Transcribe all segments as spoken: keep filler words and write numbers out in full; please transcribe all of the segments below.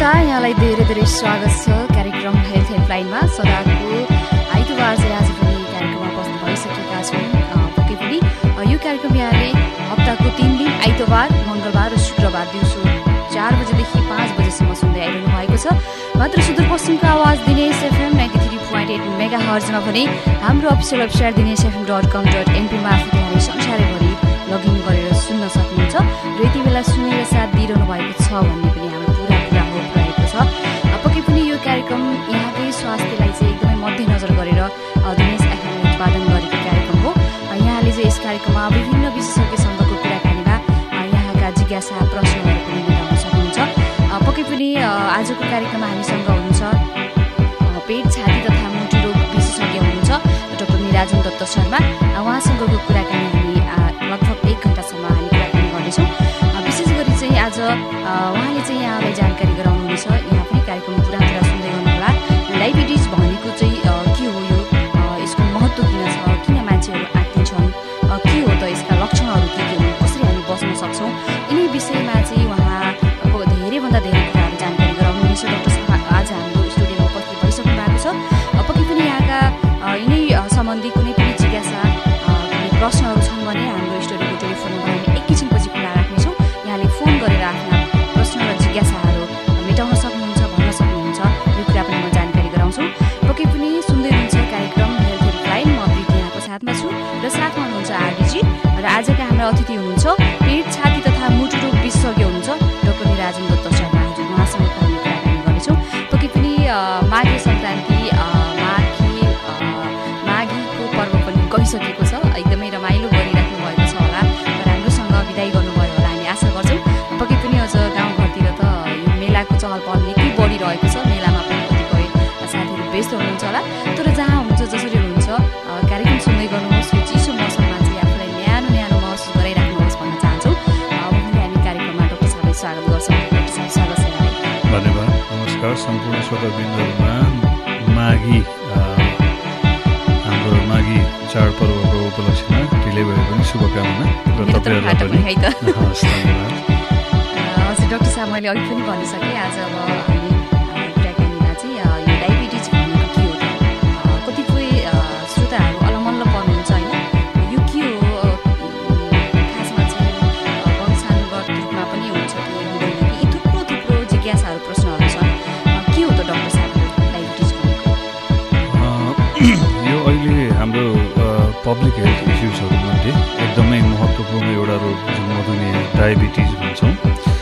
नमस्कार, यहाँलाई धेरै धेरै स्वागत छ कार्यक्रम हेल्थ हेल्पलाइनमा। सदाको आइतबार चाहिँ आज पनि कार्यक्रममा बस्नु भइसकेका छौँ। पक्कै पनि यो कार्यक्रम यहाँले हप्ताको तिन दिन आइतबार, मङ्गलबार र शुक्रबार दिउँसो चार बजेदेखि पाँच बजेसम्म सुन्दै आइरहनु भएको छ। मात्र सुदूरपश्चिमको आवाज Dinesh FM ninety three point eight मेगा हर्जमा भने हाम्रो official website Dinesh FM dot com dot एनपीमा आफू यहाँले संसारैभरि लगइन गरेर सुन्न सक्नुहुन्छ र यति बेला सुनेर साथ दिइरहनु भएको छ भन्ने पनि हाम्रो पुरा कुरा हो रहेको छ। पक्कै पनि यो कार्यक्रम यहाँकै स्वास्थ्यलाई चाहिँ एकदमै मध्यनजर गरेर दिनेश एफएमले उत्पादन गरेको कार्यक्रम हो। यहाँले चाहिँ यस कार्यक्रममा विभिन्न विशेषज्ञसँगको कुराकानीमा यहाँका जिज्ञासा प्रश्नहरू पनि मेटाउन सक्नुहुन्छ। पक्कै पनि आजको कार्यक्रममा हामीसँग हुनुहुन्छ पेट, छाती तथा मुटु रोग विशेषज्ञ हुनुहुन्छ डाक्टर निराजन दत्त शर्मा। उहाँसँगको कुराकानी हामी लगभग एक घन्टासम्म हामी कुराकानी गर्नेछौँ। विशेष गरी चाहिँ आज उहाँले चाहिँ यहाँलाई जानकारी गराउनुहुनेछ। यहाँ पनि कार्यक्रम पुरा पुरा सुन्दै गर्नुहोला। डायबिटिज भनेको चाहिँ के हो, यो यसको महत्त्व किन छ, किन मान्छेहरू आत्तिन्छन्, के हो त यसका लक्षणहरू के के हुन्, कसरी हामी बस्न सक्छौँ, यिनै विषयमा चाहिँ उहाँको धेरैभन्दा धेरै कुराहरू जानकारी गराउनुहुनेछ। डाक्टर साहब आज हाम्रो स्टुडियोमा उपस्थित भइसक्नु भएको छ। पक्कै पनि यहाँका यिनै सम्बन्धी कुनै पनि जिज्ञासा कुनै प्रश्नहरू छन् भने हाम्रो स्टुडियोको टेलिफोन नम्बर हामी एकैछिनपछि खुला राख्नेछौँ। यहाँले फोन गरेर आफ्ना प्रश्न र जिज्ञासाहरू मेटाउन सक्नुहुन्छ, भन्न सक्नुहुन्छ। यो कुरा पनि म जानकारी गराउँछु। पक्कै पनि सुन्दै हुनुहुन्छ कार्यक्रम हेल्थ हेल्पलाइन। म प्रीति यहाँको साथमा छु र साथमा हुनुहुन्छ आरडीजी र आजका हाम्रा अतिथि हुनुहुन्छ पेट, छाती तथा मुटु रोग विशेषज्ञ हुनुहुन्छ डाक्टर निराजन दत्त शर्मा। हजुर, उहाँसँग हामी कुराकानी गर्नेछौँ। पक्कै पनि माघे सङ्क्रान्ति माघी माघीको पर्व पनि गइसकेको छ। एकदमै रमाइलो गरिराख्नु भएको छ होला र राम्रोसँग बिदाई गर्नुभयो होला हामी आशा गर्छौँ। पक्कै पनि अझ गाउँघरतिर त यो मेलाको चहल पहल निकै बढिरहेको छ। मेलामा पनि कतिपय साथीहरू व्यस्त हुनुहुन्छ होला। तर जहाँ हुनुहुन्छ, जसरी हुनुहुन्छ, कार्यक्रम सुन्दै गर्नुहोस्। यो चिसो मौसममा चाहिँ आफूलाई न्यानो न्यानो महसुस गराइराख्नुहोस् भन्न चाहन्छौँ। उहाँले हामी कार्यक्रममा डाक्टर साहबलाई स्वागत गर्छौँ। डाक्टर साहब स्वागत छ। धन्यवाद, नमस्कार सम्पूर्ण श्रोतावृन्दहरूमा। माघी हाम्रो माघी चाडपर्वको उपलक्ष्यमा ढिलै भए पनि शुभकामना र तपाईँहरूलाई पनि हवस्। धन्यवाद। हजुर डाक्टर साहब, मैले अघि पनि भनिसकेँ, आज अब हामी कुराकानीमा चाहिँ यो डायबिटिज भनेको के हो त, कतिपय श्रोताहरू अलमल्ल पर्नुहुन्छ होइन, यो के हो, खासमा चाहिँ वंशानुगत रूपमा पनि हुन्छ कि हुँदैन कि, यी थुप्रो थुप्रो जिज्ञासाहरू प्रश्नहरू छन्। के हो त डाक्टर साहब डायबिटिज भनेको? यो अहिले हाम्रो पब्लिक हेल्थ इस्युजहरूमध्ये एकदमै महत्त्वपूर्ण एउटा रोग जुन मधुमेह डायबिटिज भन्छौँ,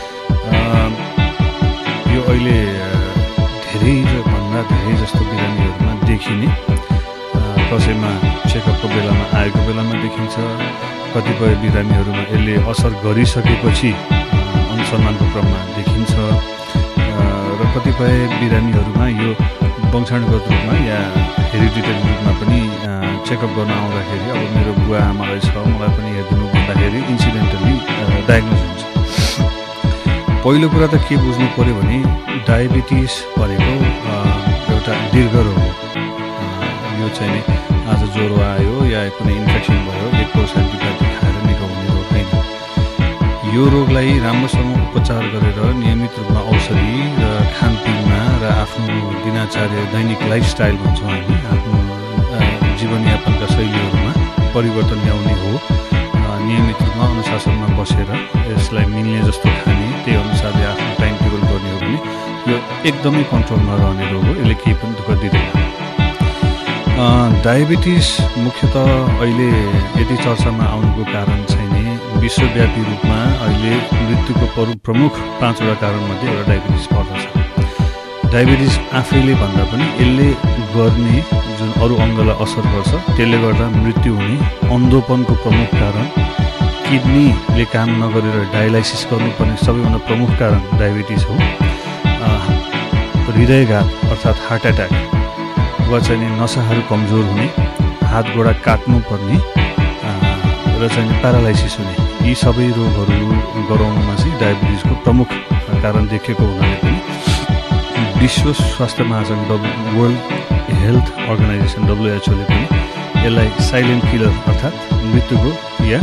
यो अहिले धेरै भन्दा धेरै जस्तो बिरामीहरूमा देखिने, कसैमा चेकअपको बेलामा आएको बेलामा देखिन्छ, कतिपय बिरामीहरूमा यसले असर गरिसकेपछि अनुसन्धानको क्रममा देखिन्छ र कतिपय बिरामीहरूमा यो वंशानुगत रूपमा या हेरिडिटरी रूपमा पनि चेकअप गर्न आउँदाखेरि अब मेरो बुवा आमालाई छ, मलाई पनि हेरिदिनु भन्दाखेरि इन्सिडेन्टली डायग्नोज हुन्छ। पहिलो कुरा त के बुझ्नु पऱ्यो भने डायबिटिस भनेको एउटा दीर्घ रोग हो। यो चाहिँ नि आज ज्वरो आयो या कुनै इन्फेक्सन भयो, एक कोर्स एन्टिबायोटिक खाएर निको हुने रोग होइन। यो रोगलाई राम्रोसँग उपचार गरेर नियमित रूपमा औषधि र खानपिनमा र आफ्नो दिनचर्या दैनिक लाइफस्टाइल भन्छौँ हामी, आफ्नो जीवनयापनका शैलीहरूमा परिवर्तन ल्याउने हो। नियमित रूपमा अनुशासनमा बसेर यसलाई मिल्ने जस्तो खाने, त्यही अनुसारले आफ्नो टाइम टेबल गर्ने हो भने यो एकदमै कन्ट्रोलमा रहने रोग हो। यसले केही पनि दुःख दिँदैन। डायबिटिस मुख्यतः अहिले यति चर्चामा आउनुको कारण चाहिँ नि विश्वव्यापी रूपमा अहिले मृत्युको प्रमुख पाँचवटा कारणमध्ये एउटा डायबिटिस पर्दछ। डायबिटिस आफैले भन्दा पनि यसले गर्ने जुन अरू अङ्गलाई असर गर्छ, त्यसले गर्दा मृत्यु हुने अन्धोपनको प्रमुख कारण, किडनीले काम नगरेर डायलाइसिस गर्नुपर्ने सबैभन्दा प्रमुख कारण डायबिटिस हो। हृदयघात अर्थात् हार्ट एट्याक वा चाहिँ नि नसाहरू कमजोर हुने, हात गोडा काट्नुपर्ने र चाहिँ प्यारालाइसिस हुने, यी सबै रोगहरू गराउनुमा चाहिँ डायबिटिसको प्रमुख कारण देखिएको हुनाले पनि विश्व स्वास्थ्य महासङ्घ वर्ल्ड हेल्थ अर्गनाइजेसन डब्लुएचओले पनि यसलाई साइलेन्ट किलर अर्थात् मृत्युको या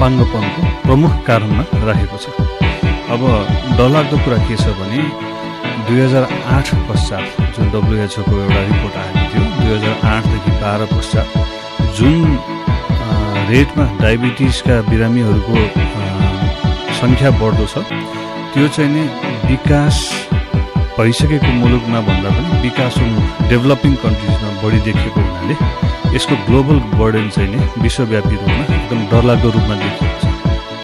अपाङ्गपनको प्रमुख कारणमा राखेको छ। अब डरलाग्दो कुरा के छ भने दुई हजार आठ पश्चात जुन डब्लुएचओको एउटा रिपोर्ट आएको थियो, दुई हजार आठदेखि बाह्र पश्चात जुन रेटमा डायबिटिसका बिरामीहरूको सङ्ख्या बढ्दो छ त्यो चाहिँ नै विकास भइसकेको मुलुकमा भन्दा पनि विकास डेभलपिङ कन्ट्रिजमा बढी देखिएको हुनाले यसको ग्लोबल बर्डन चाहिँ नै विश्वव्यापी रूपमा एकदम डरलाग्दो रूपमा देखिएको छ।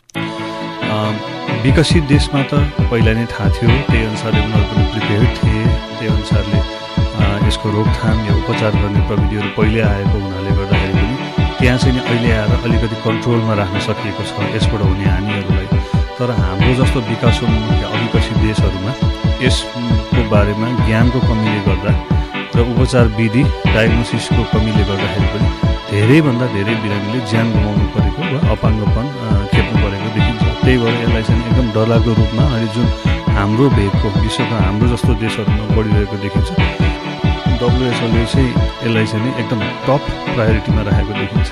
विकसित देशमा त पहिला नै थाहा थियो, त्यही अनुसारले उनीहरू पनि प्रिपेयर्ड थिए, त्यही अनुसारले यसको रोकथाम या उपचार गर्ने प्रविधिहरू पहिले आएको हुनाले गर्दाखेरि पनि त्यहाँ चाहिँ नि अहिले आएर अलिकति कन्ट्रोलमा राख्न सकिएको छ यसबाट हुने हानिहरूलाई। तर हाम्रो जस्तो विकासोन्मुख या अविकसित देशहरूमा यसको बारेमा ज्ञानको कमीले गर्दा र उपचार विधि डायग्नोसिसको कमीले गर्दाखेरि पनि धेरैभन्दा धेरै बिरामीले ज्यान गुमाउनु परेको वा अपाङ्गपन खेप्नु परेको देखिन्छ। त्यही भएर यसलाई चाहिँ एकदम डरलाग्दो रूपमा अहिले जुन हाम्रो भेगको विश्वका हाम्रो जस्तो देशहरूमा बढिरहेको देखिन्छ, डब्लुएचओले चाहिँ यसलाई चाहिँ एकदम टप प्रायोरिटीमा राखेको देखिन्छ।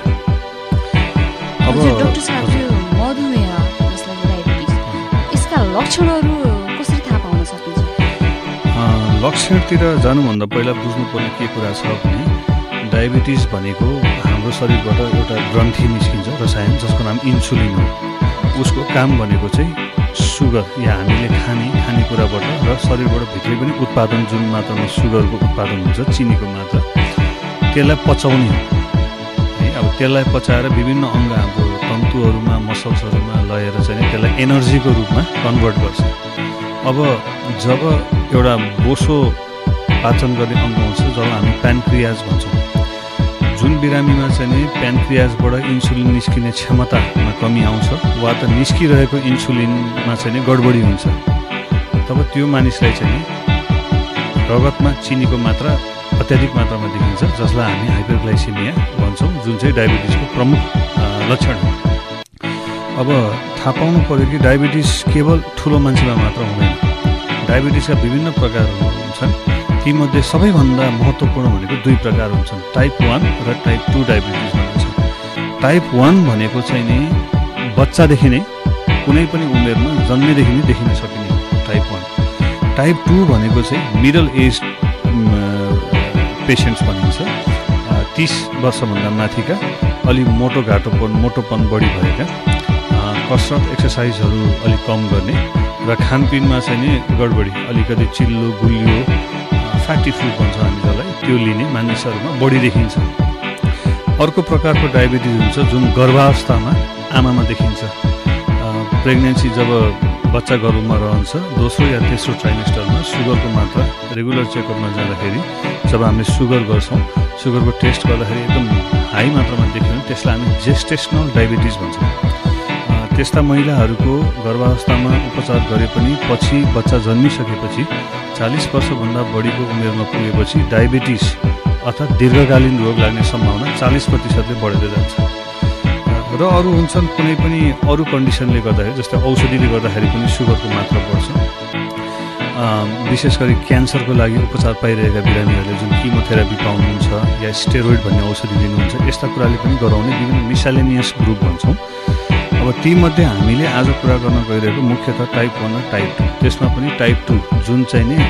अब डाक्टर साहब, यो मधुमेह जसलाई डायबिटिस, यसका लक्षणहरू कसरी थाहा पाउन सकिन्छ? लक्षणतिर जानुभन्दा पहिला बुझ्नुपर्ने के कुरा छ भने डायबिटिस भनेको हाम्रो शरीरबाट एउटा ग्रन्थि निस्किन्छ रसायन जसको नाम इन्सुलिन हो। उसको काम भनेको चाहिँ सुगर या हामीले खाने खानेकुराबाट र शरीरबाट भित्रै पनि उत्पादन जुन मात्रामा सुगरको उत्पादन हुन्छ, चिनीको मात्रा, त्यसलाई पचाउने हो है। अब त्यसलाई पचाएर विभिन्न अङ्ग हाम्रो तन्तुहरूमा मसल्सहरूमा लगेर चाहिँ त्यसलाई एनर्जीको रूपमा कन्भर्ट गर्छ। अब जब एउटा बोसो पाचन गर्ने अङ्ग हुन्छ जब हामी प्यानक्रियाज भन्छौँ, जुन बिरामीमा चाहिँ नि प्यानक्रियाजबाट इन्सुलिन निस्किने क्षमतामा कमी आउँछ वा त निस्किरहेको इन्सुलिनमा चाहिँ नि गडबडी हुन्छ, तब त्यो मानिसलाई चाहिँ नि रगतमा चिनीको मात्रा अत्याधिक मात्रामा देखिन्छ, जसलाई हामी हाइपरग्लाइसेमिया भन्छौँ, जुन चाहिँ डायबिटिसको प्रमुख लक्षण हो। अब थाहा पाउनु पऱ्यो कि डायबिटिस केवल ठुलो मान्छेमा मात्र हुँदैन। डायबिटिसका विभिन्न प्रकारहरू हुन्छन्, तीमध्ये सबैभन्दा महत्त्वपूर्ण भनेको दुई प्रकार हुन्छन्, टाइप वान र टाइप टू डायबिटिस भनिन्छ। टाइप वान भनेको चाहिँ नि बच्चादेखि नै कुनै पनि उमेरमा जन्मेदेखि नै देखिन सकिने टाइप वान। टाइप टू भनेको चाहिँ मिडल एज पेसेन्ट्स भनिन्छ, तिस वर्षभन्दा माथिका अलि मोटो घाटोपन मोटोपन बढी भएका, कसरत एक्सर्साइजहरू अलिक कम गर्ने र खानपिनमा चाहिँ नि गडबडी, अलिकति चिल्लो गुलियो फ्याटी फुड भन्छ हामी जसलाई, त्यो लिने मानिसहरूमा बढी देखिन्छ। अर्को प्रकारको डायबिटिज हुन्छ जुन गर्भावस्थामा आमामा देखिन्छ। प्रेग्नेन्सी जब बच्चा गर्भमा रहन्छ दोस्रो या तेस्रो ट्राइमेस्टरमा सुगरको मात्रा रेगुलर चेकअपमा जाँदाखेरि जब हामीले सुगर गर्छौँ, सुगरको टेस्ट गर्दाखेरि एकदम हाई मात्रामा देख्यो भने त्यसलाई हामी जेस्टेसनल डायबिटिज भन्छौँ। त्यस्ता महिलाहरूको गर्भावस्थामा उपचार गरे पनि पछि बच्चा जन्मिसकेपछि चालिस वर्षभन्दा बढीको उमेरमा पुगेपछि डायबिटिस अर्थात् दीर्घकालीन रोग लाग्ने सम्भावना चालिस प्रतिशतले बढेर जान्छ। र अरू हुन्छन् कुनै पनि अरू कन्डिसनले गर्दाखेरि, जस्तै औषधिले गर्दाखेरि पनि सुगरको मात्रा बढ्छ। विशेष गरी क्यान्सरको लागि उपचार पाइरहेका बिरामीहरूले जुन किमोथेरापी पाउनुहुन्छ या स्टेरोइड भन्ने औषधि लिनुहुन्छ, यस्ता कुराले पनि गराउने विभिन्न मिसालेनियस ग्रुप भन्छौँ। अब तीमध्ये हामीले आज कुरा गर्न गइरहेको मुख्यतः टाइप वान र टाइप टू, त्यसमा पनि टाइप टू जुन चाहिँ नि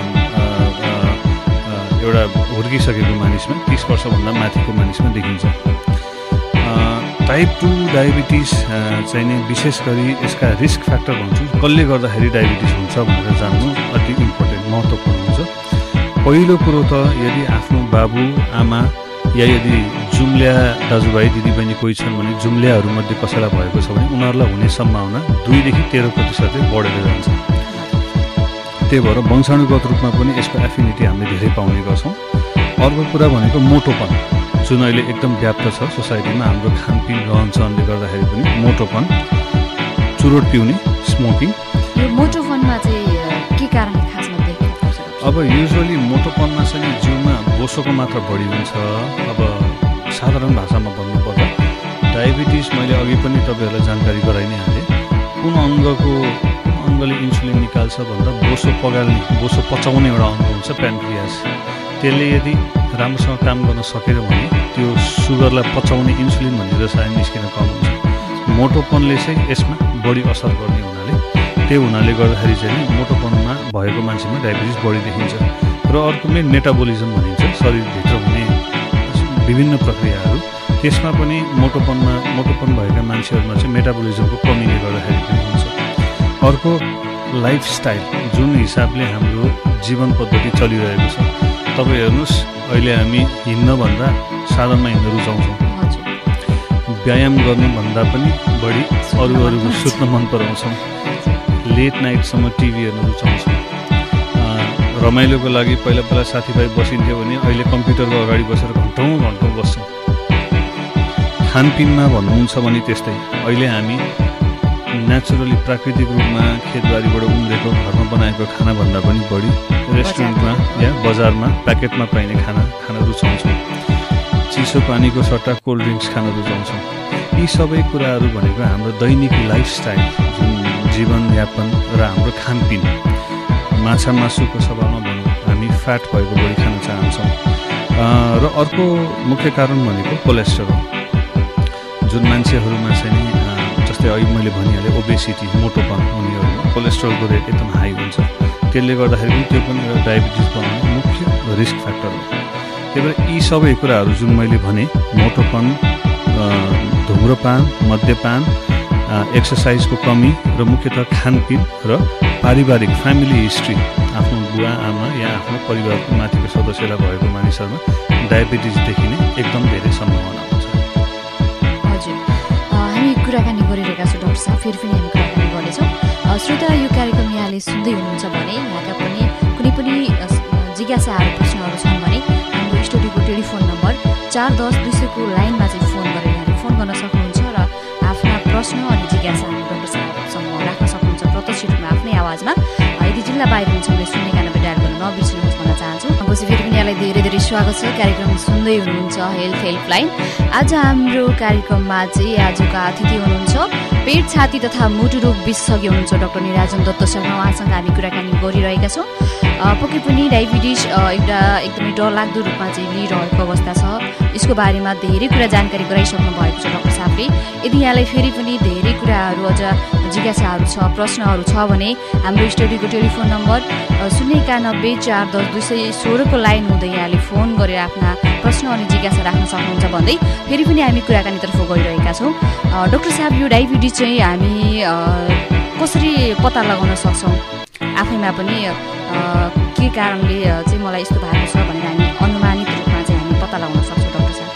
एउटा हुर्किसकेको मानिसमा तिस वर्षभन्दा माथिको मानिसमा देखिन्छ। टाइप टू डायबिटिस चाहिँ नि विशेष गरी यसका रिस्क फ्याक्टर भन्छु, कसले गर्दाखेरि डायबिटिस हुन्छ भनेर जान्नु अति इम्पोर्टेन्ट महत्त्वपूर्ण हुन्छ। पहिलो कुरो त यदि आफ्नो बाबु आमा या यदि जुम्ल्या दाजुभाइ दिदीबहिनी कोही छन् भने जुम्ल्याहरूमध्ये कसैलाई भएको छ भने उनीहरूलाई हुने सम्भावना दुईदेखि तेह्र प्रतिशतले बढेर जान्छ। त्यही भएर वंशाणुगत रूपमा पनि यसको एफिनिटी हामीले धेरै पाउने गर्छौँ। अर्को कुरा भनेको मोटोपन जुन अहिले एकदम व्याप्त छ सोसाइटीमा, हाम्रो खानपिन रहनसहनले गर्दाखेरि पनि मोटोपन, चुरोट पिउने, स्मोकिङ। यो मोटोपनमा चाहिँ के कारणले खासमा देखिन्छ? अब युजुअली मोटोपनमा चाहिँ जिउमा बोसोको मात्रा बढी हुन्छ। अब साधारण भाषामा भन्नुपर्दा डायबिटिस मैले अघि पनि तपाईँहरूलाई जानकारी गराइ नै हालेँ, कुन अङ्गको कुन अङ्गले इन्सुलिन निकाल्छ भन्दा बोसो पगाल्ने बोसो पचाउने एउटा अङ्ग हुन्छ प्यानक्रियास। त्यसले यदि राम्रोसँग काम गर्न सकेर भने त्यो सुगरलाई पचाउने इन्सुलिन भन्ने रसायन निस्किन कम हुन्छ। मोटोपनले चाहिँ यसमा बढी असर गर्ने हुनाले त्यो हुनाले गर्दाखेरि चाहिँ मोटोपनमा भएको मान्छेमा डायबिटिज बढी देखिन्छ। र अर्को मेन मेटाबोलिजम भनिन्छ, शरीरभित्र हुने विभिन्न प्रक्रियाहरू, त्यसमा पनि मोटोपनमा मोटोपन भएका मान्छेहरूमा चाहिँ मेटाबोलिजमको कमीले गर्दाखेरि पनि हुन्छ। अर्को लाइफस्टाइल, जुन हिसाबले हाम्रो जीवन पद्धति चलिरहेको छ। तपाईँ हेर्नुहोस्, अहिले हामी हिँड्नभन्दा साधनमा हिँड्न रुचाउँछौँ, व्यायाम गर्नुभन्दा पनि बढी अरू अरू सुत्न मन पराउँछौँ, लेट नाइटसम्म टिभी हेर्न रुचाउँछौँ। रमाइलोको लागि पहिला पहिला साथीभाइ बसिन्थ्यो भने अहिले कम्प्युटरको अगाडि बसेर घन्टौँ घन्टौँ बस्छौँ। खानपिनमा भन्नुहुन्छ भने त्यस्तै, अहिले हामी नेचुरली प्राकृतिक रूपमा खेतबारीबाट उम्रेको घरमा बनाएको खानाभन्दा पनि बढी रेस्टुरेन्टमा या बजारमा प्याकेटमा पाइने खाना खान रुचाउँछौँ। चिसो पानीको सट्टा कोल्ड ड्रिङ्क्स खान रुचाउँछौँ। यी सबै कुराहरू भनेको हाम्रो दैनिक लाइफस्टाइल, जुन जीवनयापन र हाम्रो खानपिन। माछा मासुको सवालमा भनौँ, हामी फ्याट भएको बढी खान चाहन्छौँ। र अर्को मुख्य कारण भनेको कोलेस्ट्रोल, जुन मान्छेहरूमा चाहिँ जस्तै अहिले मैले भनिहालेँ ओबेसिटी, मोटोपन उनीहरूमा कोलेस्ट्रोलको रेट एकदम हाई हुन्छ। त्यसले गर्दाखेरि पनि त्यो पनि एउटा डायबिटिज बनाउने मुख्य रिस्क फ्याक्टर हो। त्यही भएर यी सबै कुराहरू जुन मैले भने, मोटोपन, धुम्रपान, मद्यपान, एक्सर्साइजको कमी र मुख्यतः खानपिन र पारिवारिक फ्यामिली हिस्ट्री, आफ्नो बुवा आमा या आफ्नो परिवारको माथिको सदस्यलाई भएको मानिसहरूमा डायबिटिज देखिने एकदम धेरै सम्भावना हुन्छ। हजुर, हामी कुराकानी गरिरहेका छौँ डाक्टर साहब, फेरि पनि हामी कुराकानी गर्नेछौँ। श्रोता, यो कार्यक्रम यहाँले सुन्दै हुनुहुन्छ भने यहाँका पनि कुनै पनि जिज्ञासाहरू प्रश्नहरू छन् भने हाम्रो स्टुडियोको टेलिफोन नम्बर चार दस दुई सयको लाइनमा चाहिँ फोन गरेर यहाँले फोन गर्न सक्नुहुन्छ र आफ्ना प्रश्न अनि जिज्ञासाहरू डाक्टर साहबसँग राख्न सक्नुहुन्छ प्रत्यक्ष रूपमा आफ्नै आवाजमा। यदि जिल्ला बाहिर हुन्छ भने शून्य एकानब्बे डायल गर्न नबिर्सिनुहोस् भन्न चाहन्छु। पछि फेरि पनि यहाँलाई धेरै धेरै स्वागत छ। कार्यक्रम सुन्दै हुनुहुन्छ हेल्थ हेल्पलाइन। आज हाम्रो कार्यक्रममा चाहिँ आजका अतिथि हुनुहुन्छ पेट, छाती तथा मुटु रोग विशेषज्ञ हुनुहुन्छ डाक्टर निराजन दत्त शर्मा। उहाँसँग हामी कुराकानी गरिरहेका छौँ। पक्कै पनि डायबिटिज एउटा एकदमै डरलाग्दो रूपमा चाहिँ लिइरहेको अवस्था छ। यसको बारेमा धेरै कुरा जानकारी गराइसक्नु भएको छ डाक्टर साहबले। यदि यहाँलाई फेरि पनि धेरै कुराहरू अझ जिज्ञासाहरू छ, प्रश्नहरू छ भने हाम्रो स्टुडियोको टेलिफोन नम्बर शून्य एकानब्बे चार दस दुई सय सोह्रको लाइन हुँदै यहाँले फोन गरेर आफ्ना प्रश्न अनि जिज्ञासा राख्न सक्नुहुन्छ भन्दै फेरि पनि हामी कुराकानीतर्फ गइरहेका छौँ। डाक्टर साहब, यो डायबिटिज चाहिँ हामी कसरी पत्ता लगाउन सक्छौँ? आफैमा पनि के कारणले चाहिँ मलाई यस्तो भएको छ भनेर हामी अनुमानित रूपमा चाहिँ हामी पत्ता लगाउन सक्छौँ डाक्टर साहब?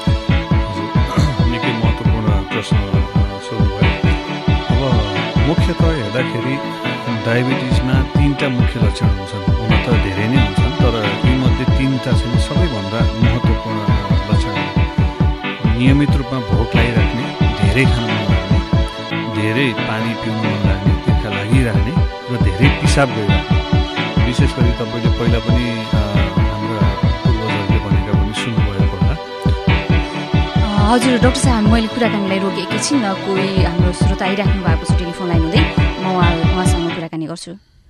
निकै महत्त्वपूर्ण प्रश्न सोध्नुभयो। अब मुख्यतः हेर्दाखेरि डायबिटिजमा तिनवटा मुख्य लक्षण हुन्छन्। हुन त धेरै नै हुन्छन्, तर यीमध्ये तिनवटा चाहिँ सबैभन्दा महत्त्वपूर्ण लक्षण हो। नियमित रूपमा भोक लागिराख्ने, धेरै खान मन लाग्ने, धेरै पानी पिउन मन लाग्ने, तिर्खा लागिराख्ने र धेरै पिसाब गइराख्ने। विशेष गरी तपाईँले पहिला पनि हाम्रा पूर्वजहरूले भनेका पनि सुन्नुभएको होला। हजुर डाक्टर साहब, मैले कुराकानीलाई रोकेँ एकैछिन, कोही हाम्रो श्रोता आइराख्नु भएको छ टेलिफोन लाइन हुँदै, म उहाँ उहाँसँग कुराकानी गर्छु।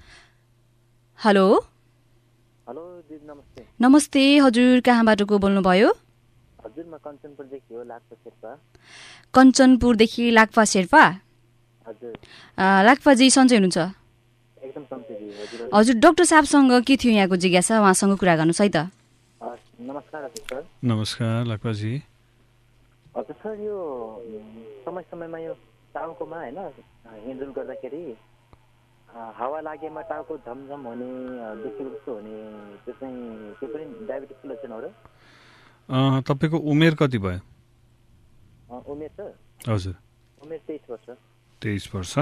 हेलो हेलो दिदी, नमस्ते। नमस्ते, हजुर कहाँबाट को बोल्नुभयो? हजुर, म कञ्चनपुरदेखि हो, लाक्पा शेर्पा। कञ्चनपुरदेखि लाक्पा शेर्पा? हजुर। लाक्पाजी सन्चै हुनुहुन्छ? एकदम सन्चै हजुर। हजुर, डाक्टर साहबसँग के थियो यहाँको जिज्ञासा, उहाँसँग कुरा गर्नुहोस् है त। नमस्कार हजुर सर। नमस्कार लाक्पाजी। हजुर सर, यो समय समयमा यो टाउकोमा होइन हिँडडुल गर्दाखेरि हावा लागेमा टाउको झमझम हुने, बेसी जस्तो हुने, त्यो चाहिँ त्यो पनि डायबिटिसको लक्षण हो र? तपाईँको उमेर कति भयो? उमेर सर? हजुर, उमेर तेइस वर्ष। तेइस वर्ष।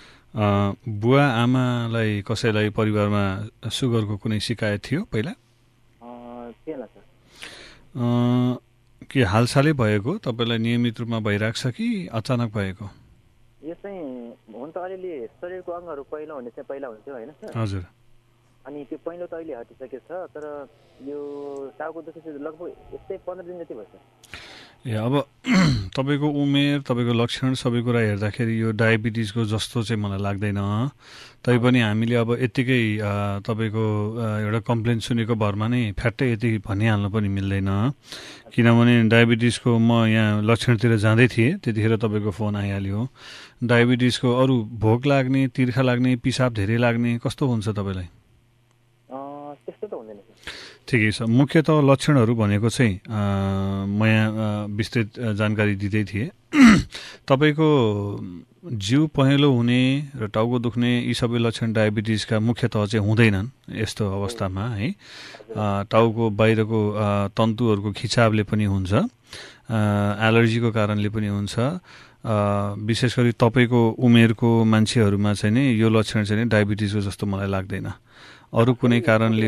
बुवा आमालाई कसैलाई परिवारमा सुगरको कुनै शिकायत थियो पहिला? थिएन सर। के हालसालै भएको, तपाईँलाई नियमित रूपमा भइरहेको छ कि अचानक भएको? यो चाहिँ हुन त अलिअलि शरीरको अङ्गहरू पहिलो हुने चाहिँ पहिला हुन्थ्यो होइन सर? हजुर। अनि त्यो पहिलो त अहिले हटिसकेको छ, तर यो टाउको दुखेपछि लगभग यस्तै पन्ध्र दिन जति भयो सर। ए अब तपाईँको उमेर तपाईँको लक्षण सबै कुरा हेर्दाखेरि यो डायबिटिजको जस्तो चाहिँ मलाई लाग्दैन। तैपनि हामीले अब यत्तिकै तपाईँको एउटा कम्प्लेन सुनेको भरमा नै फ्याट्टै यति भनिहाल्नु पनि मिल्दैन, किनभने डायबिटिजको म यहाँ लक्षणतिर जाँदै थिएँ त्यतिखेर तपाईँको फोन आइहाल्यो। डायबिटिजको अरू भोक लाग्ने, तिर्खा लाग्ने, पिसाब धेरै लाग्ने कस्तो हुन्छ तपाईँलाई? त्यस्तो त हुँदैन। ठिकै छ। मुख्यतः लक्षणहरू भनेको चाहिँ म यहाँ विस्तृत जानकारी दिँदै थिएँ। तपाईँको जिउ पहेँलो हुने र टाउको दुख्ने यी सबै लक्षण डायबिटिजका मुख्यतः चाहिँ हुँदैनन् यस्तो अवस्थामा है। टाउको बाहिरको तन्तुहरूको खिचावले पनि हुन्छ, एलर्जीको कारणले पनि हुन्छ। विशेष गरी तपाईँको उमेरको मान्छेहरूमा चाहिँ नि यो लक्षण चाहिँ नि डायबिटिजको जस्तो मलाई लाग्दैन। अरू कुनै कारणले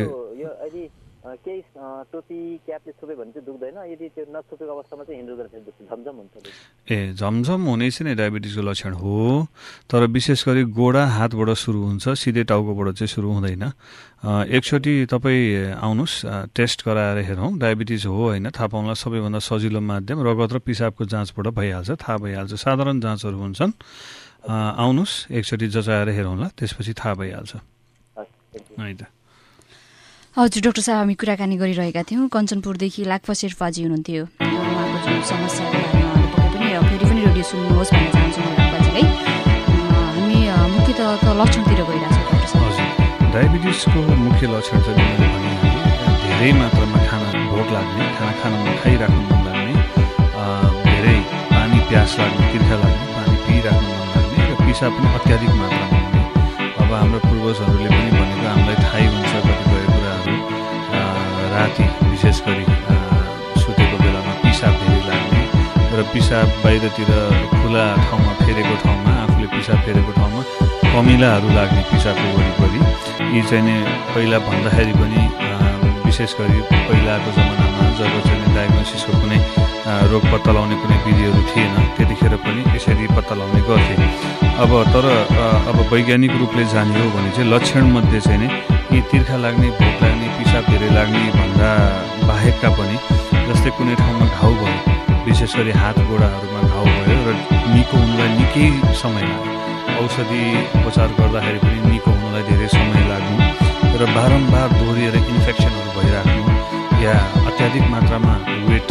केही टोपी क्यापले छोप्यो भने चाहिँ दुख्दैन, यदि त्यो नछोपेको अवस्थामा चाहिँ हिँड्नु गर्दा झमझम हुन्छ। ए झमझम हुने चाहिँ नै डायबिटिजको लक्षण हो, तर विशेष गरी गोडा हातबाट सुरु हुन्छ, सिधै टाउकोबाट चाहिँ सुरु हुँदैन। एकचोटि तपाईँ आउनुहोस्, टेस्ट गराएर हेरौँ डायबिटिज हो होइन थाहा पाउनलाई सबैभन्दा सजिलो माध्यम रगत र पिसाबको जाँचबाट भइहाल्छ, थाहा भइहाल्छ। साधारण जाँचहरू हुन्छन्, आउनुहोस् एकचोटि जचाएर हेरौँला, त्यसपछि थाहा भइहाल्छ है त। हजुर डाक्टर साहब, हामी कुराकानी गरिरहेका थियौँ। कञ्चनपुरदेखि लाक्पा शेर्पाजी हुनुहुन्थ्यो। उहाँको जुन समस्याको बारेमा उहाँले पक्कै पनि फेरि पनि रेडियो सुन्नुहोस् भन्न चाहन्छौँ लाक्पाजीलाई। हामी मुख्यतः त लक्षणतिर गइरहेको छौँ डाक्टर साहब। हजुर, डायबिटिजको मुख्य लक्षण चाहिँ मैले भनिहालेँ, धेरै मात्रामा खाना भोक लाग्ने, खाना खाना खाइराख्नु मन लाग्ने, धेरै पानी प्यास लाग्ने, तिर्खा लाग्ने, पानी पिइराख्नु मन लाग्ने र पिसाब पनि अत्याधिक मात्रामा हुने। अब हाम्रो पूर्वजहरूले पनि भनेको हामीलाई थाहै हुन्छ कतिपय कुराहरू। राति विशेष गरी सुतेको बेलामा पिसाब धेरै लाग्ने र पिसाब बाहिरतिर खुला ठाउँमा फेरेको ठाउँमा, आफूले पिसाब फेरेको ठाउँमा कमिलाहरू लाग्ने पिसाबको वरिपरि। यी चाहिँ नै पहिला भन्दाखेरि पनि विशेष गरी पहिलाको जमानामा जब चाहिँ डायग्नोसिसको कुनै रोग पत्ता लगाउने कुनै विधिहरू थिएन त्यतिखेर पनि यसरी पत्ता लगाउने गर्थे। अब तर अब वैज्ञानिक रूपले जानियो भने चाहिँ लक्षणमध्ये चाहिँ नै यी तिर्खा लाग्ने, भोक लाग्ने, पिसाब धेरै लाग्ने भन्दा बाहेकका पनि, जस्तै कुनै ठाउँमा घाउ भयो, विशेष गरी हात गोडाहरूमा घाउ भयो र निको हुनुलाई निकै समय लाग्यो, औषधि उपचार गर्दाखेरि पनि निको हुनुलाई धेरै समय लाग्नु र बारम्बार दोहोरिएर इन्फेक्सनहरू भइराख्नु या अत्याधिक मात्रामा वेट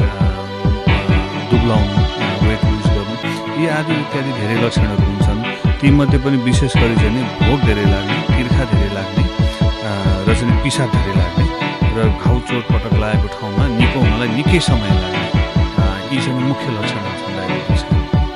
दुब्लाउनु, वेट लुज गर्नु, यी आदि इत्यादि धेरै लक्षणहरू हुन्छन्। तीमध्ये पनि विशेष गरी चाहिँ भोक धेरै लाग्ने, तिर्खा धेरै लाग्ने र चाहिँ पिसाब धेरै लाग्ने र घाउ चोट पटक लागेको ठाउँमा निको हुनलाई निकै समय लाग्ने, यी चाहिँ मुख्य लक्षणहरू छन् डायबिटिजका।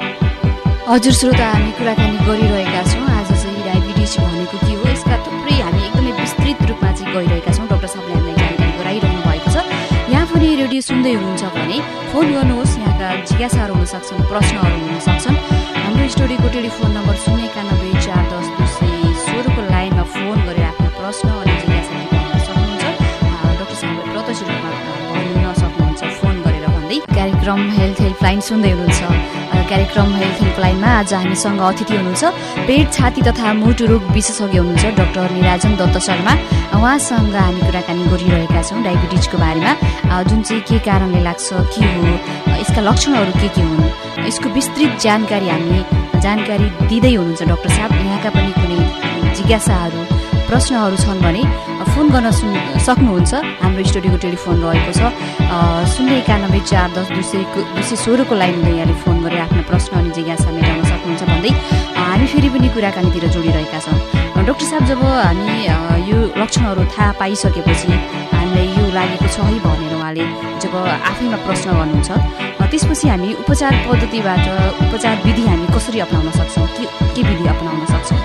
हजुर श्रोता, हामी कुराकानी गरिरहेका छौँ। आज चाहिँ डायबिटिज भनेको के हो, यसका थुप्रै हामी एकदमै विस्तृत रूपमा चाहिँ गइरहेका छौँ। डाक्टर साहबले हामीलाई जानकारी गराइरहनु भएको छ। यहाँ पनि रेडियो सुन्दै हुनुहुन्छ भने फोन गर्नुहोस्, यहाँका जिज्ञासाहरू हुन सक्छन्, प्रश्नहरू हुन सक्छन्। हाम्रो स्टुडियोको टेलिफोन नम्बर शून्य एकानब्बे चार दस दुई सय सोह्रको लाइनमा फोन गरेर आफ्नो प्रश्न अनि जिज्ञासा निकाल्न सक्नुहुन्छ। डाक्टर साहबले प्रत्यक्ष रूपमा भन्न सक्नुहुन्छ फोन गरेर भन्दै। कार्यक्रम हेल्थ हेल्पलाइन सुन्दै हुनुहुन्छ। कार्यक्रम हेल्थ हेल्पलाइनमा आज हामीसँग अतिथि हुनुहुन्छ पेट, छाती तथा मुटु रोग विशेषज्ञ हुनुहुन्छ डाक्टर निराजन दत्त शर्मा। उहाँसँग हामी कुराकानी गरिरहेका छौँ डायबिटिजको बारेमा, जुन चाहिँ के कारणले लाग्छ, के हो, यसका लक्षणहरू के के हुन्, यसको विस्तृत जानकारी हामी जानकारी दिँदै हुनुहुन्छ डाक्टर साहब। यहाँका पनि कुनै जिज्ञासाहरू, प्रश्नहरू छन् भने फोन गर्न सुन् सक्नुहुन्छ। हाम्रो स्टुडियोको टेलिफोन रहेको छ शून्य एकानब्बे चार दस दुई सय दुई सय सोह्रको लाइन हुँदै यहाँले फोन गरेर आफ्नो प्रश्न अनि जिज्ञासा मेटाउन सक्नुहुन्छ भन्दै हामी फेरि पनि कुराकानीतिर जोडिरहेका छौँ। डाक्टर साहब, जब हामी यो लक्षणहरू थाहा पाइसकेपछि हामीलाई यो लागेको छ है भनेर उहाँले जब आफैमा प्रश्न गर्नुहुन्छ, त्यसपछि हामी उपचार पद्धतिबाट उपचार विधि हामी कसरी अपनाउन सक्छौँ, के के विधि अपनाउन सक्छौँ?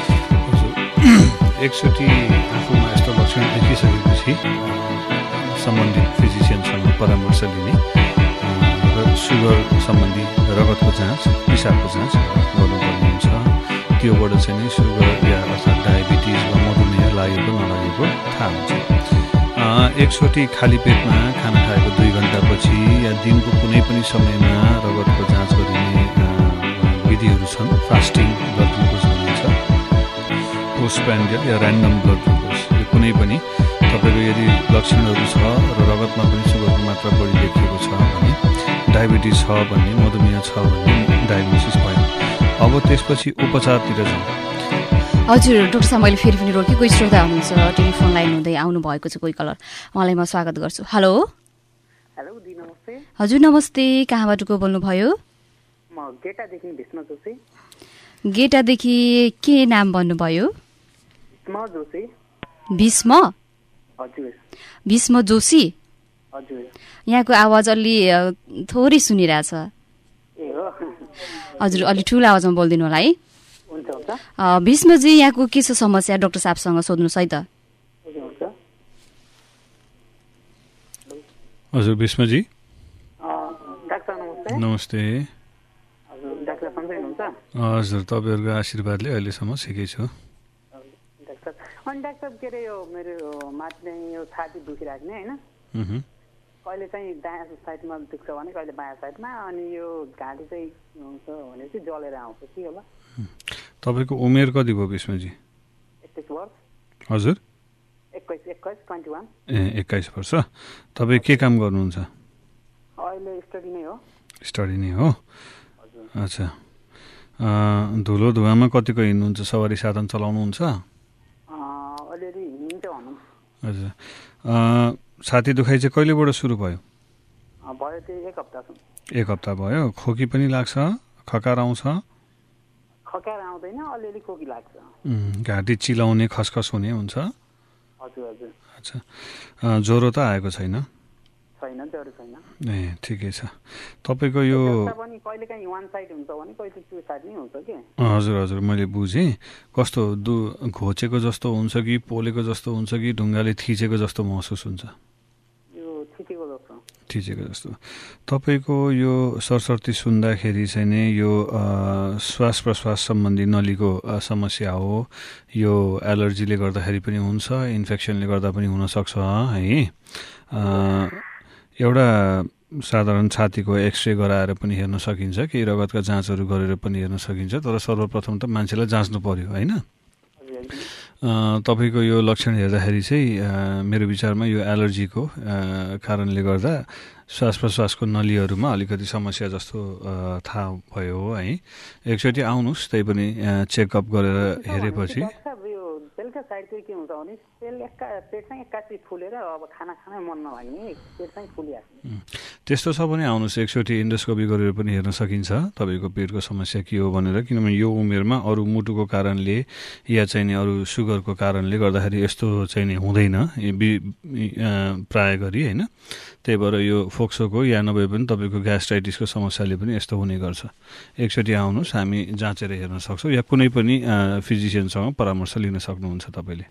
एकचोटि आफूमा यस्तो लक्षण देखिसकेपछि सम्बन्धित फिजिसियनसँग परामर्श लिने र सुगर सम्बन्धी रगतको जाँच, पिसाबको जाँच गर्नुपर्ने हुन्छ। त्योबाट चाहिँ नै सुगर या अर्थात् डायबिटिज वा मधुमेह लागेको नलागेको थाहा हुन्छ। एकचोटि खाली पेटमा खाना खाएको दुई घन्टापछि या दिनको कुनै पनि समयमा रगतको जाँच गरिने विधिहरू छन्। फास्टिङ ब्लड ग्लुकोज भनिन्छ, पोस्टप्रान्डियल या ऱ्यान्डम ब्लड ग्लुकोज। यो कुनै पनि तपाईँको यदि लक्षणहरू छ र रगतमा पनि सुगरको मात्रा बढी देखिएको छ भने डायबिटिज छ भन्ने, मधुमेह छ भन्ने डायग्नोसिस भयो। अब त्यसपछि उपचारतिर जाउँ। हजुर डाक्टर साहब, मैले फेरि पनि रोकेँ। कोही श्रोता हुनुहुन्छ टेलिफोन लाइन हुँदै आउनु भएको छ, कोही कलर, उहाँलाई म स्वागत गर्छु। हेलो हेलो दी, नमस्ते। हजुर नमस्ते, कहाँबाट को बोल्नुभयो? म गेटादेखि भीष्म जोशी। गेटादेखि के नाम भन्नुभयो? भीष्म जोशी। भीष्म? हजुर। भीष्म जोशी? हजुर। यहाँको आवाज अलि थोरै सुनिरहेछ। ए हो? हजुर, अलि ठुलो आवाजमा बोलिदिनु होला है। हुन्छ हुन्छ। भीष्मजी, यहाँको के छ समस्या डाक्टर साहबसँग सोध्नुहोस् है त। हुन्छ। हजुर भीष्मजी। डाक्टर नमस्ते। नमस्ते। हजुर डाक्टर सन्चै हुनुहुन्छ? हजुर, तपाईँहरूको आशीर्वादले अहिलेसम्म ठिकै छु। डाक्टर, अनि डाक्टर के अरे यो मेरो माथि चाहिँ यो छाती दुखिराख्ने होइन, कहिले चाहिँ दायाँ साइडमा दुख्छ भने कहिले बायाँ साइडमा, अनि यो घाँटी चाहिँ हुन्छ भनेपछि जलेर आउँछ, के होला? तपाईँको उमेर कति भयो भीष्मजी? एक्काइस वर्ष। हजुर? एक्काइस एक्काइस ट्वेन्टी वान। ए एक्काइस वर्ष। तपाईँ के काम गर्नुहुन्छ? अहिले स्टडी नै हो। स्टडी नै हो? अच्छा। धुलो धुवामा कतिको हिँड्नुहुन्छ? सवारी साधन चलाउनुहुन्छ? अलिअलि हिँड्छ भनौँ। हजुर। छाती दुखाइ चाहिँ कहिलेबाट सुरु भयो? भयो त्यो एक हप्तासम्म। एक हप्ता भयो। खोकी पनि लाग्छ? खकार आउँछ? खकार आउँदैन, अलिअलि खोकी लाग्छ। घाँटी चिलाउने, खसखस हुने हुन्छ? हजुर हजुर। अच्छा। ज्वरो त आएको छैन? छैन, ज्वरो छैन। ए ठिकै छ। तपाईँको यो पनि कहिलेकाहीँ वान साइड हुन्छ भने कहिले टु साइड नै हुन्छ के? हजुर हजुर, मैले बुझेँ। कस्तो दु घोचेको जस्तो हुन्छ कि पोलेको जस्तो हुन्छ कि ढुङ्गाले थिचेको जस्तो महसुस हुन्छ? यो थिचेको जस्तो। थिचेको जस्तो। तपाईँको यो सरसर्ती सुन्दाखेरि चाहिँ नै यो श्वास प्रश्वास सम्बन्धी नलीको समस्या हो, यो एलर्जीले गर्दाखेरि पनि हुन्छ, इन्फेक्सनले गर्दा पनि हुनसक्छ है। एउटा साधारण छातीको एक्सरे गराएर पनि हेर्न सकिन्छ, केही रगतका जाँचहरू गरेर पनि हेर्न सकिन्छ, तर सर्वप्रथम त मान्छेलाई जाँच्नु पर्यो होइन? तपाईँको यो लक्षण हेर्दाखेरि चाहिँ मेरो विचारमा यो एलर्जीको कारणले गर्दा श्वास प्रश्वासको नलीहरूमा अलिकति समस्या जस्तो थाहा भयो है। एकचोटि आउनुहोस्, त्यही पनि चेकअप गरेर हेरेपछि। बेलुका साइड चाहिँ के हुन्छ भने पेट एक्का पेट चाहिँ एक्कासी फुलेर अब खाना खानै मन नलाग्ने, पेट चाहिँ फुलिहाल्ने। त्यस्तो छ भने आउनुहोस्, एकचोटि इन्डोस्कोपी गरेर पनि हेर्न सकिन्छ तपाईँको पेटको समस्या के हो भनेर। किनभने यो उमेरमा अरू मुटुको कारणले या चाहिँ नि अरू सुगरको कारणले गर्दाखेरि यस्तो चाहिँ नि हुँदैन प्राय गरी होइन। त्यही भएर यो फोक्सोको या नभए पनि तपाईँको ग्यास्ट्राइटिसको समस्याले पनि यस्तो हुने गर्छ। एकचोटि आउनुहोस्, हामी जाँचेर हेर्न सक्छौँ या कुनै पनि फिजिसियनसँग परामर्श लिन सक्नुहुन्छ तपाईँले।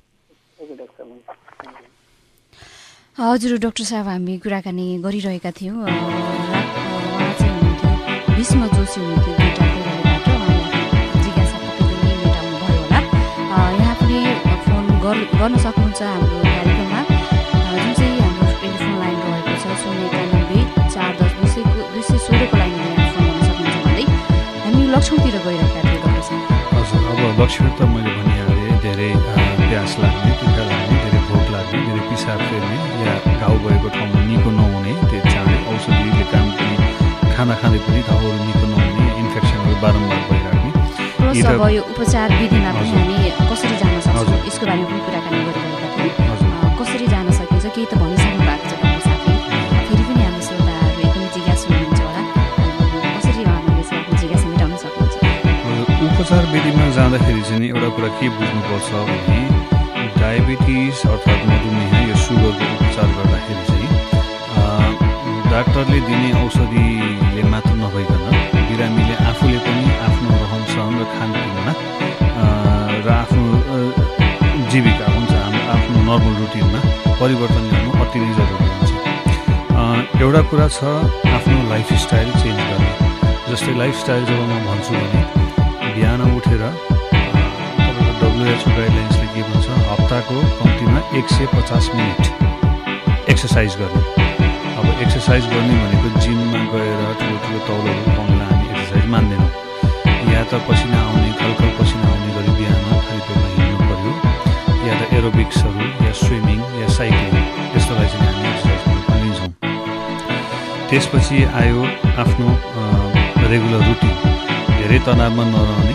हजुर डाक्टर साहब, हामी कुराकानी गरिरहेका थियौँ। उहाँ चाहिँ हुनुहुन्थ्यो भीष्म जोशी हुनुहुन्थ्यो गेटाबाट। उहाँलाई जिज्ञासा पक्कै पनि मेटाउनु भयो होला। यहाँ पनि फोन गर्न सक्नुहुन्छ हाम्रो कार्यक्रममा, जुन चाहिँ हाम्रो टेलिफोन लाइन रहेको छ शून्य एकानब्बे चार दस दुई सय दुई सय सोह्रको लाइनमा यहाँ फोन गर्न सक्नुहुन्छ भन्दै हामी लक्षणतिर गइरहेका थियौँ डाक्टर साहब। हजुर, अब लक्षण त मैले भनिहालेँ, धेरै प्यास लाग्ने, तिखा लाग्ने, धेरै भोक लाग्ने, धेरै पिसाब फेर्ने या घाउ भएको ठाउँमा निको नहुने, त्यो चाँडै औषधिले काम पनि खाना खाँदै पनि घाउहरू निको नहुने, इन्फेक्सनहरू बारम्बार भइराख्ने। अब यो उपचार विधिमा पनि हामी कसरी जान सक्छौँ यसको बारेमा पनि कुराकानी गरिरहेका थियौँ। कसरी जान सकिन्छ केही त भनिसक्नु भएको छ डाक्टर साहबले, फेरि पनि हाम्रो श्रोताहरू एकदमै जिज्ञासु हुनुहुन्छ होला, कसरी उहाँहरूले चाहिँ आफ्नो जिज्ञासा मेटाउन सक्नुहुन्छ? उपचार विधिमा जाँदाखेरि चाहिँ एउटा कुरा के बुझ्नुपर्छ भने डायबिटिज अर्थात् मधुमेह यो सुगरको उपचार गर्दाखेरि चाहिँ डाक्टरले दिने औषधिले मात्र नभइकन बिरामीले आफूले पनि आफ्नो रहनसहन र खानपिनमा र आफ्नो जीविका हुन्छ हाम्रो आफ्नो नर्मल रुटिनमा परिवर्तन ल्याउनु अति नै जरुरी हुन्छ। एउटा कुरा छ आफ्नो लाइफस्टाइल चेन्ज गर्ने। जस्तै लाइफस्टाइल जब म भन्छु भने बिहान उठेर तपाईँको डब्लुएचओ गाइडलाइन्सले के भन्छ, हप्ताको कम्तीमा एक सय पचास मिनट एक्सर्साइज गर्ने। अब एक्सर्साइज गर्ने भनेको जिममा गएर ठुलो ठुलो तौलहरू उठाउनलाई हामी एक्सर्साइज मान्दैनौँ। या त पसिना आउने खलखल पसिना आउने गरी बिहान खाली पेटमा हिँड्नु पऱ्यो, या त एरोबिक्सहरू या स्विमिङ या साइक्लिङ, यस्तोलाई चाहिँ हामी एक्सर्साइजको रूपमा लिन्छौँ। त्यसपछि आयो आफ्नो रेगुलर रुटिन, धेरै तनावमा नरहने,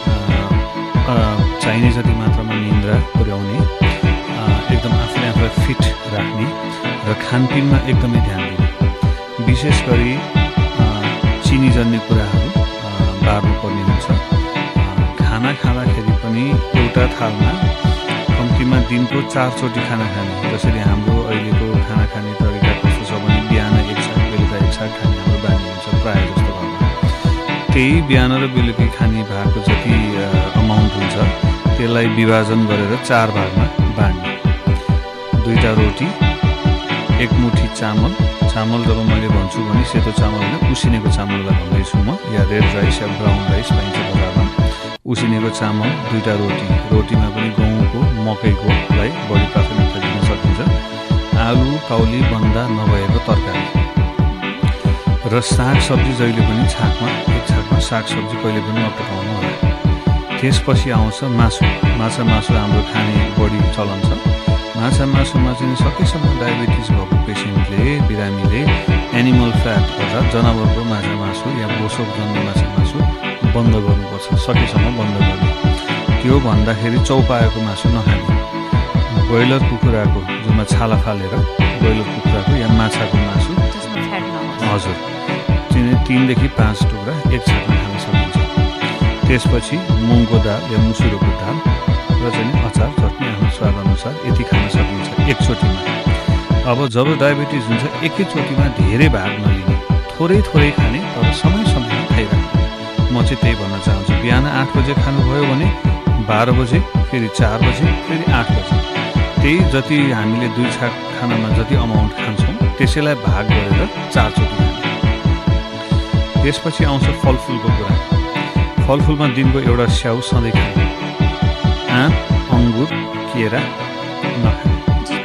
चाहिने जति मात्रामा निन्द्रा पुर्याउने, एकदम आफूले आफूलाई फिट राख्ने र खानपिनमा एकदमै ध्यान दिने। विशेष गरी चिनीजन्य कुराहरू बार्नुपर्ने हुन्छ। खाना खाँदाखेरि पनि एउटा थालमा कम्तीमा दिनको चारचोटि खाना खाने, जसरी हाम्रो अहिलेको खाना खाने तरिका कस्तो छ भने बिहान एक साग बेलुका एक साग खाने हाम्रो बानी हुन्छ प्रायः जस्तो घरमा। त्यही बिहान र बेलुकी खाने भागको जति अमाउन्ट हुन्छ त्यसलाई विभाजन गरेर चार भागमा बाँड्ने। दुईवटा रोटी, एक मुठी चामल, चामल जब मैले भन्छु भने सेतो चामल होइन उसिनेको चामललाई भन्दैछु म, या रेड राइस या ब्राउन राइस पाइन्छ बजारमा। उसिनेको चामल, दुईवटा रोटी, रोटीमा पनि गहुँको मकैकोलाई बढी प्राथमिकता दिन सकिन्छ। आलु काउली बन्दा नभएको तरकारी र साग सब्जी जहिले पनि छाकमा एक छाकमा साग सब्जी कहिले पनि नपकाउनु होला। त्यसपछि आउँछ मासु। माछा मासु हाम्रो खाने बढी चलन छ। माछा मासुमा चाहिँ सकेसम्म डायबिटिज भएको पेसेन्टले बिरामीले एनिमल फ्याट अर्थात् जनावरको माछा मासु या बोसोक जन्ने माछा मासु बन्द गर्नुपर्छ, सकेसम्म बन्द गर्ने। त्यो भन्दाखेरि चौपाएको मासु नखाने। ब्रोइलर कुखुराको जुनमा छाला फालेर ब्रोइलर कुखुराको या माछाको मासु हजुर तिनदेखि पाँच टुक्रा एक छाकमा खान सकिन्छ। त्यसपछि मुङको दाल या मुसुरोको दाल र चाहिँ अचार चटनी आफ्नो स्वाद अनुसार यति खान सकिन्छ एकचोटिमा। अब जब डायबिटिज हुन्छ एकैचोटिमा धेरै भाग नलिने, थोरै थोरै खाने तर समय समयमा खाइराख्ने। म चाहिँ त्यही भन्न चाहन्छु। बिहान आठ बजे खानुभयो भने बाह्र बजे, फेरि चार बजे, फेरि आठ बजे, त्यही जति हामीले दुई छाक खानामा जति अमाउन्ट खान्छौँ त्यसैलाई भाग गरेर चारचोटि खाने। त्यसपछि आउँछ फलफुलको कुरा। फलफुलमा दिनको एउटा स्याउ सधैँ खाने। आँप, अङ्गुर, केरा नखाने।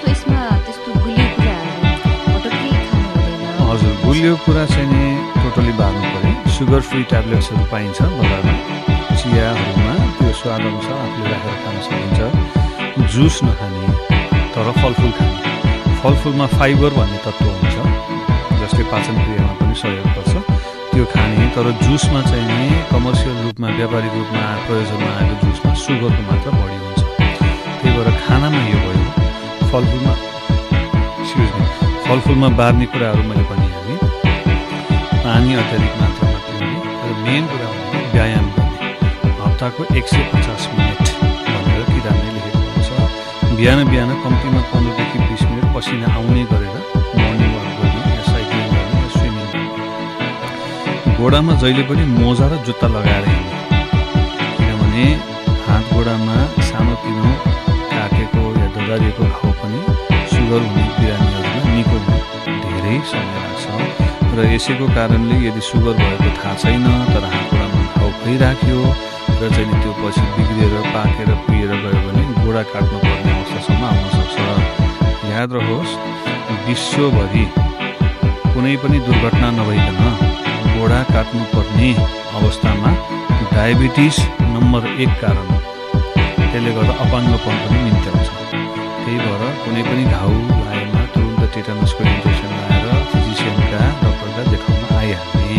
हजुर, गुलियो कुरा चाहिँ नि टोटली बार्नु पऱ्यो। सुगर फ्री ट्याब्लेट्सहरू पाइन्छ बजारमा, चियाहरूमा त्यो स्वाद अनुसार आफूले राखेर खान सकिन्छ। जुस नखाने तर फलफुल खाने। फलफुलमा फाइबर भन्ने तत्त्व हुन्छ जसले पाचन क्रियामा पनि सहयोग गर्छ, त्यो खाने। तर जुसमा चाहिँ नि कमर्सियल रूपमा व्यापारिक रूपमा प्रयोजनमा आएको जुसमा सुगरको मात्रा बढी हुन्छ। त्यही भएर खानामा यो भयो। फलफुलमा एक्सक्युज मी फलफुलमा बार्ने कुराहरू मैले भनिहालेँ। पानी अत्याधिक मात्रामा पिउने र मेन कुरा भनेको व्यायाम गर्ने। हप्ताको एक सय पचास मिनट भनेर किताबले लेखेको हुन्छ। बिहान बिहान कम्तीमा पन्ध्रदेखि बिस मिनट पसिना आउने गरेर मर्निङ वाक गर्ने या साइक्लिङ गर्ने या स्विमिङ गर्ने। गोडामा जहिले पनि मोजा र जुत्ता लगाएर हिँड्ने, किनभने हात गोडामा सानोतिनो काटेको या ददारिएको घाउ पनि सुगर हुने बिरामीहरूमा निको हुन धेरै समय लाग्छ। र यसैको कारणले यदि सुगर भएको थाहा छैन तर हात गोडामा घाउ भइराख्यो र चाहिँ त्यो पछि बिग्रिएर पाकेर कुहिएर गयो भने गोडा काट्नुपर्ने अवस्थासम्म आउन सक्छ। याद रहोस्, विश्वभरि कुनै पनि दुर्घटना नभइकन गोडा काट्नुपर्ने अवस्थामा डायबिटिज नम्बर एक कारण हो। त्यसले गर्दा अपाङ्गपन पनि निम्त्याउँछ। त्यही भएर कुनै पनि घाउ लागेमा तुरुन्त टेटानसको इन्जेक्सन लगाएर फिजिसियनका डक्टरका देखाउन आइहाल्ने।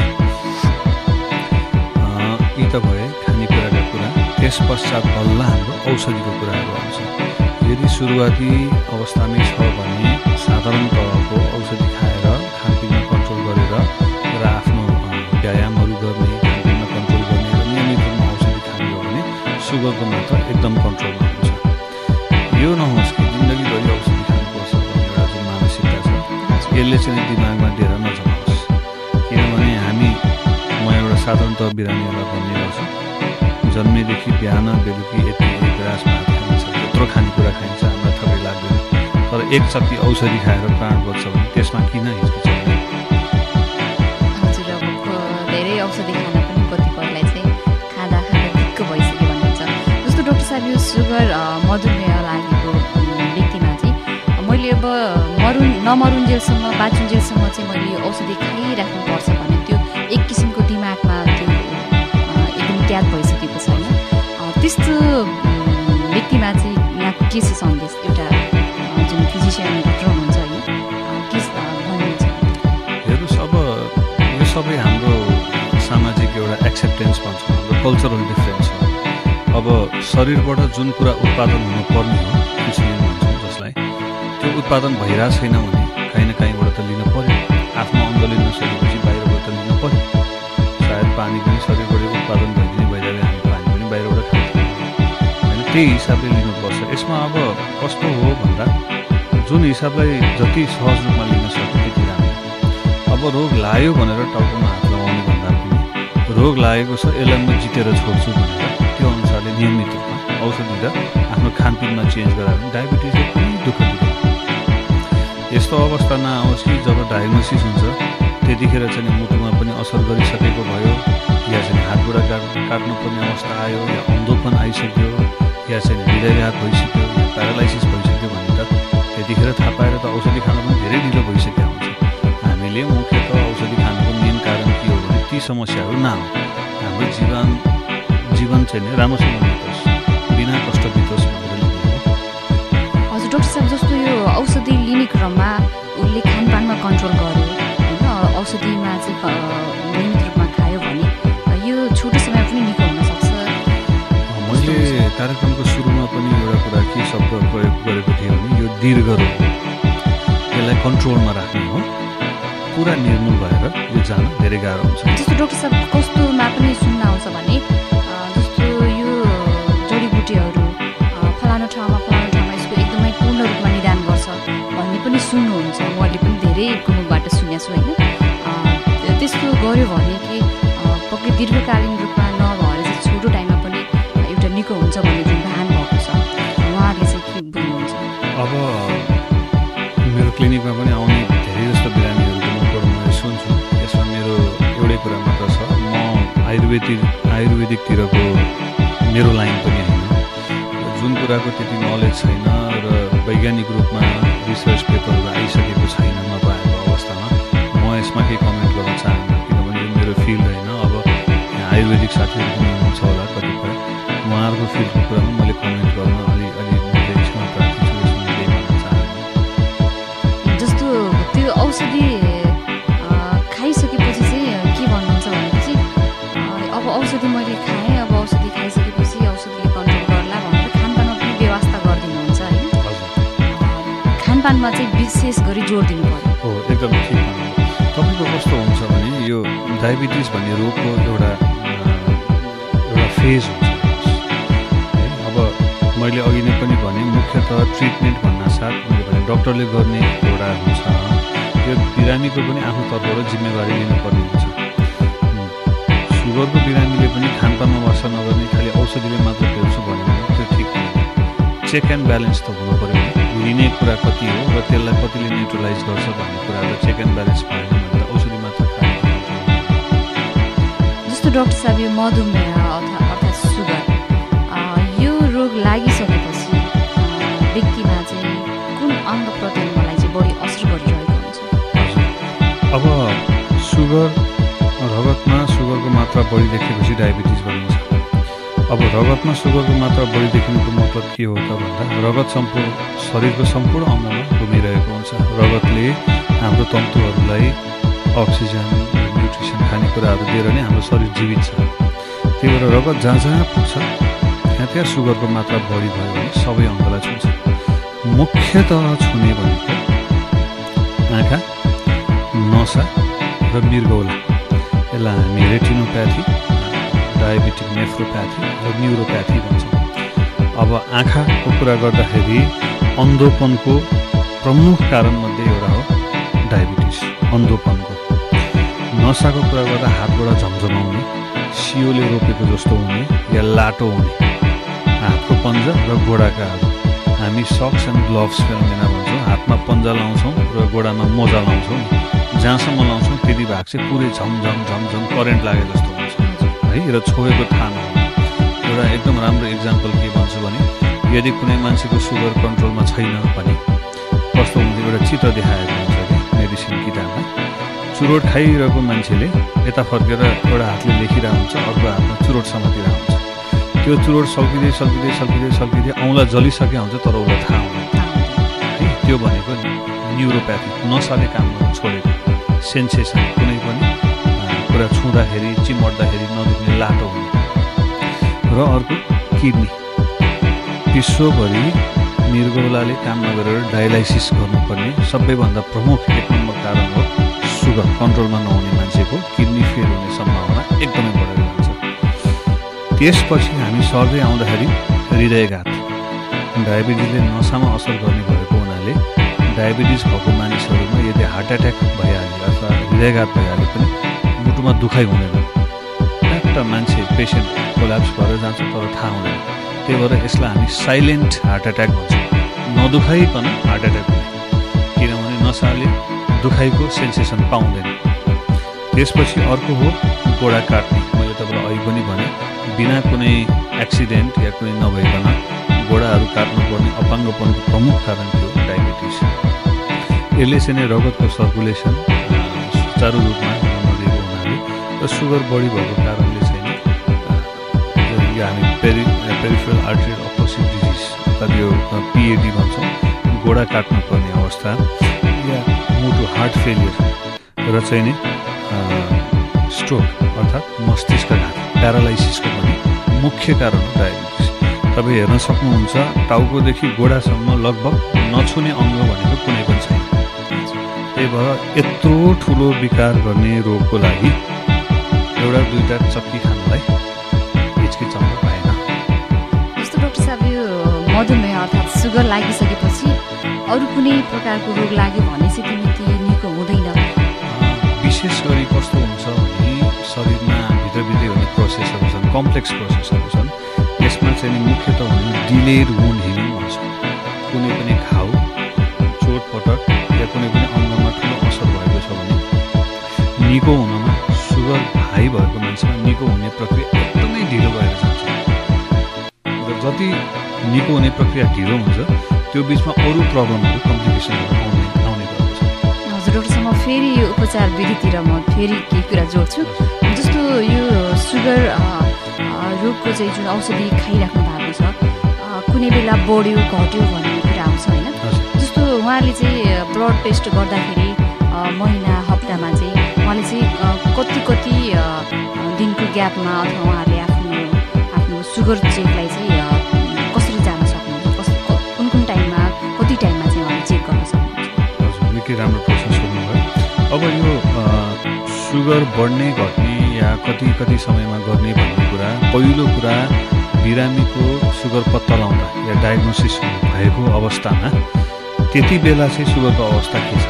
यी त भए खानेकुराका कुरा। त्यस पश्चात बल्ल हाम्रो औषधिको कुराहरू आउँछ। यदि सुरुवाती अवस्थामै छ भने साधारण तहको औषधि खाएर खानपिनमा कन्ट्रोल गरेर र आफ्नो व्यायामहरू गर्ने, खानपिनमा कन्ट्रोल गर्ने र नियमित रूपमा औषधि खाने हो भने सुगरको मात्रा एकदम कन्ट्रोलमा हुन्छ। यो नहोस् कि जिन्दगीभरि औषधि खानुपर्छ भन्ने एउटा जुन मानसिकता छ यसले चाहिँ दिमागमा डेरा नजमाओस्। किनभने हामी म एउटा साधारण तह बिरामीहरूलाई भन्ने गर्छु, जन्मेदेखि बिहान बेलुकी यति ग्रास भात खाइन्छ, त्यत्रो खानेकुरा खाइन्छ, हामीलाई थकै लाग्दैन। तर एक चक्की औषधि खाएर प्राण बच्छ भने त्यसमा किन हिचकिचाउने? हजुर, अब धेरै औषधि खाना पनि कतिपयलाई चाहिँ खाँदा खाँदा दिक्क भइसक्यो भन्नुहुन्छ। जस्तो डाक्टर साहब, यो सुगर मधुमेह लागेको व्यक्तिमा चाहिँ मैले अब मरु नमरुन्जेलसम्म बाँचुन्जेलसम्म चाहिँ मैले यो औषधि खाइराख्नुपर्छ भन्ने त्यो एक किसिमको दिमागमा त्यो एकदम ज्ञात भइसकेको छैन। त्यस्तो व्यक्तिमा चाहिँ यहाँको के छ सन्देश? एउटा जुन फिजिसियन डक्टर हुनुहुन्छ होइन, के भन्नुहुन्छ? हेर्नुहोस्, अब डिस्टेन्स भन्छौँ, हाम्रो कल्चरल डिफ्रेन्स हो। अब शरीरबाट जुन कुरा उत्पादन हुनुपर्ने हो इन्सुलिन भन्छौँ जसलाई, त्यो उत्पादन भइरहेको छैन भने काहीँ न काहीँबाट त लिनु पऱ्यो। आफ्नो अङ्ग लिन नसकेपछि बाहिरबाट त लिनु पऱ्यो। सायद पानी पनि शरीरबाट उत्पादन भइदिने भइरह्यो, हामी पानी पनि बाहिरबाट खान्छौँ होइन, त्यही हिसाबले लिनुपर्छ। यसमा अब कस्तो हो भन्दा जुन हिसाबलाई जति सहज रूपमा लिन सक्यो त्यति राम्रो। अब रोग लाग्यो भनेर टाउकोमा हात लगाउनु भन्दा पनि रोग लागेको छ यसलाई म जितेर छोड्छु भनेर त्यो अनुसारले नियमित रूपमा औषधि र आफ्नो खानपिनमा चेन्ज गरायो भने डायबिटिजले कुनै दुःख दिँदैन। यस्तो अवस्था नआओस् कि जब डायग्नोसिस हुन्छ त्यतिखेर चाहिँ मुटुमा पनि असर गरिसकेको भयो, या चाहिँ हातबाट काट काट्नुपर्ने अवस्था आयो, या अन्धोपन आइसक्यो, या चाहिँ हृदयघात भइसक्यो, या प्यारालाइसिस भइसक्यो भने त त्यतिखेर थाहा पाएर त औषधि खान पनि धेरै ढिलो भइसकेको हुन्छ। हामीले मुख्यतः औषधि खानुको मेन कारण के हो भने ती समस्याहरू नआउ, हाम्रो जीवन जीवन चाहिँ नि राम्रोसँग बितोस्, बिना कष्ट बितोस् भनेर लिनु हो। हजुर डाक्टर साहब, जस्तो यो औषधि लिने क्रममा उसले खानपानमा कन्ट्रोल गर्यो होइन, औषधिमा चाहिँ नियमित रूपमा खायो भने यो छोटो समय पनि निको हुनसक्छ। मैले कार्यक्रमको सुरुमा पनि एउटा कुरा के शब्द प्रयोग गरेको थिएँ भने यो दीर्घ रोग हो, यसलाई कन्ट्रोलमा राख्ने हो। पुरा निर्मूल भएर यो जान धेरै गाह्रो हुन्छ। जस्तो डाक्टर साहब कस्तोमा पनि सुन्न आउँछ भने जस्तो यो जडीबुटीहरू फलानु ठाउँमा फलानु ठाउँमा यसको एकदमै पूर्ण रूपमा निदान गर्छ भन्ने पनि सुन्नुहुन्छ, मैले पनि धेरैको मुखबाट सुनेको छु होइन। त्यस्तो गर्यो भने कि पक्कै दीर्घकालीन रूपमा नभएर चाहिँ छोटो टाइममा पनि एउटा निको हुन्छ भन्ने जुन भान भएको छ, उहाँहरूले चाहिँ के बुझ्नुहुन्छ? अब मेरो क्लिनिकमा पनि आउने धेरै जस्तो बिरामीहरूको मुखबाट मैले सुन्छु। यसमा मेरो एउटै कुरा मात्र छ, म आयुर्वेदिक आयुर्वेदिकतिरको मेरो लाइन पनि होइन, जुन कुराको त्यति नलेज छैन र वैज्ञानिक रूपमा रिसर्च पेपरहरू आइसकेको छैन नपाएको अवस्थामा म यसमा केही कमेन्ट गर्न चाहन्न, किनभने यो मेरो फिल्ड होइन। अब यहाँ आयुर्वेदिक साथीहरू पनि हुनुहुन्छ होला कतिपय, उहाँहरूको फिल्डको कुरामा मैले कमेन्ट गर्न अलि अलि मैले यसमा प्रार्थी छु, यसमा केही भन्न चाहन्न। जस्तो त्यो औषधि खाइसकेपछि चाहिँ के भन्नुहुन्छ भनेपछि अब औषधि मैले खाएँ, अब औषधि खाइसकेपछि औषधिले कन्ट्रोल गर्ला भनेर खानपानमा पनि व्यवस्था गरिदिनुहुन्छ होइन। खानपानमा चाहिँ विशेष गरी जोड दिनु पर्यो। हो, एकदम ठिक भन्नु। तपाईँको कस्तो हुन्छ भने यो डायबिटिज भन्ने रोगको एउटा एउटा फेज हुन्छ है। अब मैले अघि नै पनि भने मुख्यतः ट्रिटमेन्ट भन्नासाथ मैले भने डक्टरले गर्ने एउटा हुन्छ, यो बिरामीको पनि आफ्नो तर्फबाट जिम्मेवारी लिनुपर्ने हुन्छ। सुगरको बिरामीले पनि खानपानमा वर्षा नगर्ने, खालि औषधिले मात्र फेर्छु भन्यो भने त्यो ठिक होइन। चेक एन्ड ब्यालेन्स त हुनु पऱ्यो, लिने कुरा कति हो र त्यसलाई कतिले न्युट्रलाइज गर्छ भन्ने कुरा र चेक एन्ड ब्यालेन्स भएन भने त औषधि मात्र खायो। जस्तो डाक्टर साहब यो मधुमेह अर्थात् सुगर यो रोग लागिसकेपछि व्यक्तिमा चाहिँ कुन अङ्ग प्रत्यङ्गलाई चाहिँ बढी असर गरिरहेको हुन्छ? अब सुगर रगतमा सुगरको मात्रा बढी देखेपछि डायबिटिज भनिन्छ। अब रगतमा सुगरको मात्रा बढी देखिनुको मतलब के हो त भन्दा रगत सम्पूर्ण शरीरको सम्पूर्ण अङ्गमा घुमिरहेको हुन्छ। रगतले हाम्रो तन्तुहरूलाई अक्सिजन न्युट्रिसन खानेकुराहरू दिएर नै हाम्रो शरीर जीवित छ। त्यही भएर रगत जहाँ जहाँ पुग्छ त्यहाँ त्यहाँ सुगरको मात्रा बढी भयो भने सबै अङ्गलाई छुन्छ। मुख्यतः छुने भनेको आँखा, नसा र मृगौला, यसलाई हामी रेटिनोप्याथी, डायबिटिक नेफ्रोप्याथी र न्युरोप्याथी भन्छौँ। अब आँखाको कुरा गर्दाखेरि अन्धोपनको प्रमुख कारणमध्ये एउटा हो डायबिटिस, अन्धोपनको। नसाको कुरा गर्दा हातबाट झमझमाउने, सियोले रोपेको जस्तो हुने या लाटो हुने, हातको पन्जा र गोडाकाहरू, हामी सक्स एन्ड ग्लोभ्स फेनोमेना भन्छौँ। हातमा पन्जा लाउँछौँ र गोडामा मोजा लाउँछौँ, जहाँसम्म लाउँछौँ त्यति भाग चाहिँ पुरै झमझम झमझम करेन्ट लागे जस्तो हुन्छ है, र छोएको थाहा नहुने। एउटा एकदम राम्रो इक्जाम्पल के भन्छु भने यदि कुनै मान्छेको सुगर कन्ट्रोलमा छैन भने कस्तो हुन्छ, एउटा चित्र देखाएको हुन्छ क्या मेडिसिन किताबमा। चुरोट खाइरहेको मान्छेले यता फर्केर एउटा हातले लेखिरहेको हुन्छ, अर्को हातमा चुरोट समातिरहेको हुन्छ। त्यो चुरोट सल्किँदै सल्किँदै सल्किँदै सल्किँदै औँला जलिसकेको हुन्छ तर उसलाई थाहा हुँदैन है। त्यो भनेको न्युरोप्याथी, नसाले काम गर्न छोडेको सेन्सेसन, कुनै पनि कुरा छुँदाखेरि चिमट्दाखेरि नदुख्ने लाटो हुने र अर्को किडनी विश्वभरि मृगौलाले काम नगरेर डायलाइसिस गर्नुपर्ने सबैभन्दा प्रमुख एक नम्बर कारण हो सुगर कन्ट्रोलमा नहुने मान्छेको किडनी फेल हुने सम्भावना एकदमै बढेर जान्छ। त्यसपछि हामी सर्दै आउँदाखेरि हृदयघात डायबिटिजले नसामा असर गर्ने भएको हुनाले डायबिटिज भएको मानिसहरूमा यदि हार्ट एट्याक भइहाल्यो अथवा हृदयघात भइहाल्यो पनि मुटुमा दुखाइ हुँदैन, एउटा मान्छे पेसेन्ट कोल्याप्स भएर जान्छ तर थाहा हुँदैन। त्यही भएर यसलाई हामी साइलेन्ट हार्ट एट्याक भन्छौँ, नदुखाइकन हार्ट एट्याक हुने, किनभने नसाले दुखाइको सेन्सेसन पाउँदैन। त्यसपछि अर्को हो गोडा काट्ने। मैले तपाईँलाई अघि पनि भने बिना कुनै एक्सिडेन्ट या कुनै नभइकन गोडाहरू काट्नुपर्ने अपाङ्गपनको प्रमुख कारण थियो डायबिटिस। यसले चाहिँ रगतको सर्कुलेसन सुचारू रूपमा नदिएको हुनाले र सुगर बढी भएको कारणले चाहिँ यो हामी पेरि पेरिफेरल आर्टेरियल अपोसिट डिजिज अर्थात् यो पिएडी भन्छौँ, गोडा काट्नुपर्ने अवस्था या मुटु हार्ट फेलियर र चाहिँ नि स्ट्रोक अर्थात् मस्तिष्कघात प्यारालाइसिसको पनि मुख्य कारण हो डायबिटिस। तपाईँ हेर्न सक्नुहुन्छ टाउकोदेखि गोडासम्म लगभग नछुने अङ्ग भनेको कुनै पनि छैन। त्यही भएर यत्रो ठुलो विकार गर्ने रोगको लागि एउटा दुईवटा चक्की खानलाई हिचकिचाउनु पाएन। जस्तो डाक्टर साहब यो मधुमेह अर्थात् सुगर लागिसकेपछि अरू कुनै प्रकारको रोग लाग्यो भने चाहिँ तिमी निको हुँदैन। विशेष गरी कस्तो हुन्छ भने शरीरमा भित्रभित्रै हुने प्रोसेसहरू छन्, कम्प्लेक्स प्रोसेसहरू छन्। यसमा चाहिँ नि मुख्यतः हुने डिलेड वुन्ड हिलिङ भन्छ। कुनै पनि घाउ चोटपटक या कुनै पनि अङ्गमा ठुलो असर भएको छ भने निको हुनमा सुगर हाई भएको मान्छेमा निको हुने प्रक्रिया एकदमै ढिलो भएर जान्छ र जति निको हुने प्रक्रिया ढिलो हुन्छ त्यो बिचमा अरू प्रब्लमहरू कम्प्लिकेसनहरू आउने आउने गर्दछ। हजुर डाक्टर साहब, म फेरि यो उपचार विधितिर म फेरि केही कुरा जोड्छु। जस्तो यो सुगर रोगको चाहिँ जुन औषधि खाइराख्नु भएको छ, कुनै बेला बढ्यो घट्यो भन्ने कुरा आउँछ होइन। जस्तो उहाँले चाहिँ ब्लड टेस्ट गर्दाखेरि महिना हप्तामा चाहिँ उहाँले चाहिँ कति कति दिनको ग्यापमा अथवा उहाँहरूले आफ्नो आफ्नो सुगर चेकलाई चाहिँ कसरी जान सक्नुहुन्छ, कस कुन कुन टाइममा कति टाइममा चाहिँ उहाँले चेक गर्न सक्नुहुन्छ? हजुर, निकै राम्रो प्रश्न सोध्नुभयो। अब यो सुगर बढ्ने घट्ने या कति कति समयमा गर्ने भन्ने कुरा, पहिलो कुरा बिरामीको सुगर पत्ता लगाउँदा या डायग्नोसिस भएको अवस्थामा त्यति बेला चाहिँ सुगरको अवस्था के छ,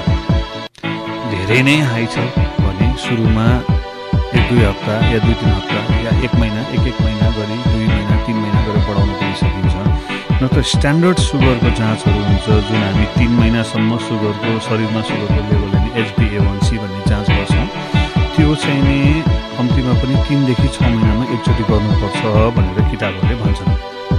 धेरै नै हाई छ भने सुरुमा एक दुई हप्ता या दुई तिन हप्ता या एक महिना एक एक महिना गरी दुई महिना तिन महिना गरेर बढाउन पनि सकिन्छ। न त स्ट्यान्डर्ड सुगरको जाँचहरू हुन्छ जुन हामी तिन महिनासम्म सुगरको शरीरमा सुगरको लेभल अनि एचबी ए वान सी भन्ने जाँच गर्छौँ। त्यो चाहिँ नि कम्तीमा पनि तिनदेखि छ महिनामा एकचोटि गर्नुपर्छ भनेर किताबहरूले भन्छन्।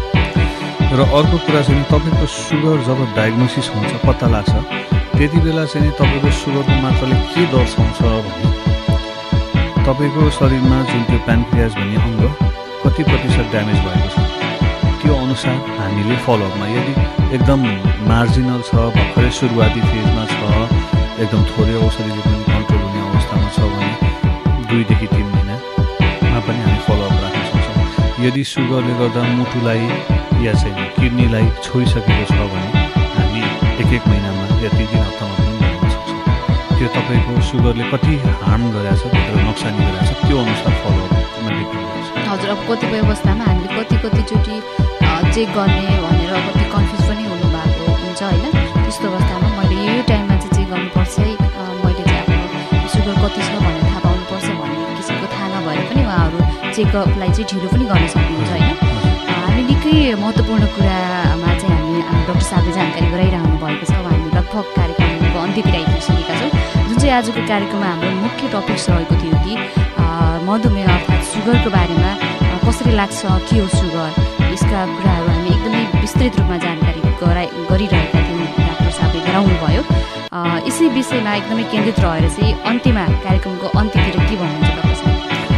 र अर्को कुरा चाहिँ तपाईँको सुगर जब डायग्नोसिस हुन्छ पत्ता लाग्छ त्यति बेला चाहिँ नि तपाईँको सुगरको मात्राले के दर्शाउँछ भने तपाईँको शरीरमा जुन त्यो प्यानक्रियाज भन्ने अङ्ग कति प्रतिशत ड्यामेज भएको छ त्यो अनुसार हामीले फलोअपमा यदि एकदम मार्जिनल छ, भर्खरै सुरुवाती फेजमा छ, एकदम थोरै औषधिले पनि कन्ट्रोल हुने अवस्थामा छ भने दुईदेखि तिन महिनामा पनि हामी फलोअप राख्न सक्छौँ। यदि सुगरले गर्दा मुटुलाई या चाहिँ किडनीलाई छोइसकेको छ भने हामी एक एक महिनामा या तिन तिन हप्तामा पनि बनाउन सक्छौँ। त्यो तपाईँको सुगरले कति हार्म गरेछ, भित्र नोक्सानी गरेछ त्यो अनुसार फलोअपमा डिपेन्ड गर्छ। हजुर, अब कतिपय अवस्थामा हामीले कति कतिचोटि चेक गर्ने भनेर कति कन्फ्युज पनि हुनुभएको हुन्छ होइन। त्यस्तो अवस्थामा मैले यो टाइममा चाहिँ चेक गर्नुपर्छ है, मैले चाहिँ आफ्नो सुगर कति छ भनेर थाहा पाउनुपर्छ भन्ने किसिमको थाहा नभएर पनि उहाँहरू चेकअपलाई चाहिँ ढिलो पनि गर्न सक्नुहुन्छ होइन। हामी निकै महत्त्वपूर्ण कुरामा चाहिँ हामी हाम्रो डाक्टर साहबले जानकारी गराइरहनु भएको छ। अब हामी लगभग कार्यक्रमको अन्त्यतिर आइपुगिसकेका छौँ। जुन चाहिँ आजको कार्यक्रममा हाम्रो मुख्य टपिक्स रहेको थियो कि मधुमेह अर्थात् सुगरको बारेमा कसरी लाग्छ, के हो सुगर, यसका कुराहरू हामी एकदमै विस्तृत रूपमा जानकारी गराइ गरिरहेका थियौँ, डाक्टर साहबले गराउनु भयो। यसै विषयमा एकदमै केन्द्रित रहेर चाहिँ अन्त्यमा कार्यक्रमको अन्त्यतिर के भन्नुहुन्छ डाक्टर साहब?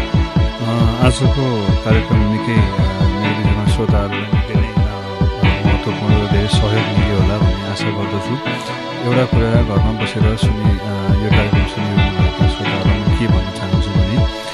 आजको कार्यक्रम निकै मेरो विषयमा श्रोताहरूलाई निकै नै महत्त्वपूर्ण र धेरै सहयोग मिल्यो होला भन्ने आशा गर्दछु। एउटा कुरा घरमा बसेर सुनि यो कार्यक्रम सुनिरहनु भएका श्रोताहरूलाई म के भन्न चाहन्छु भने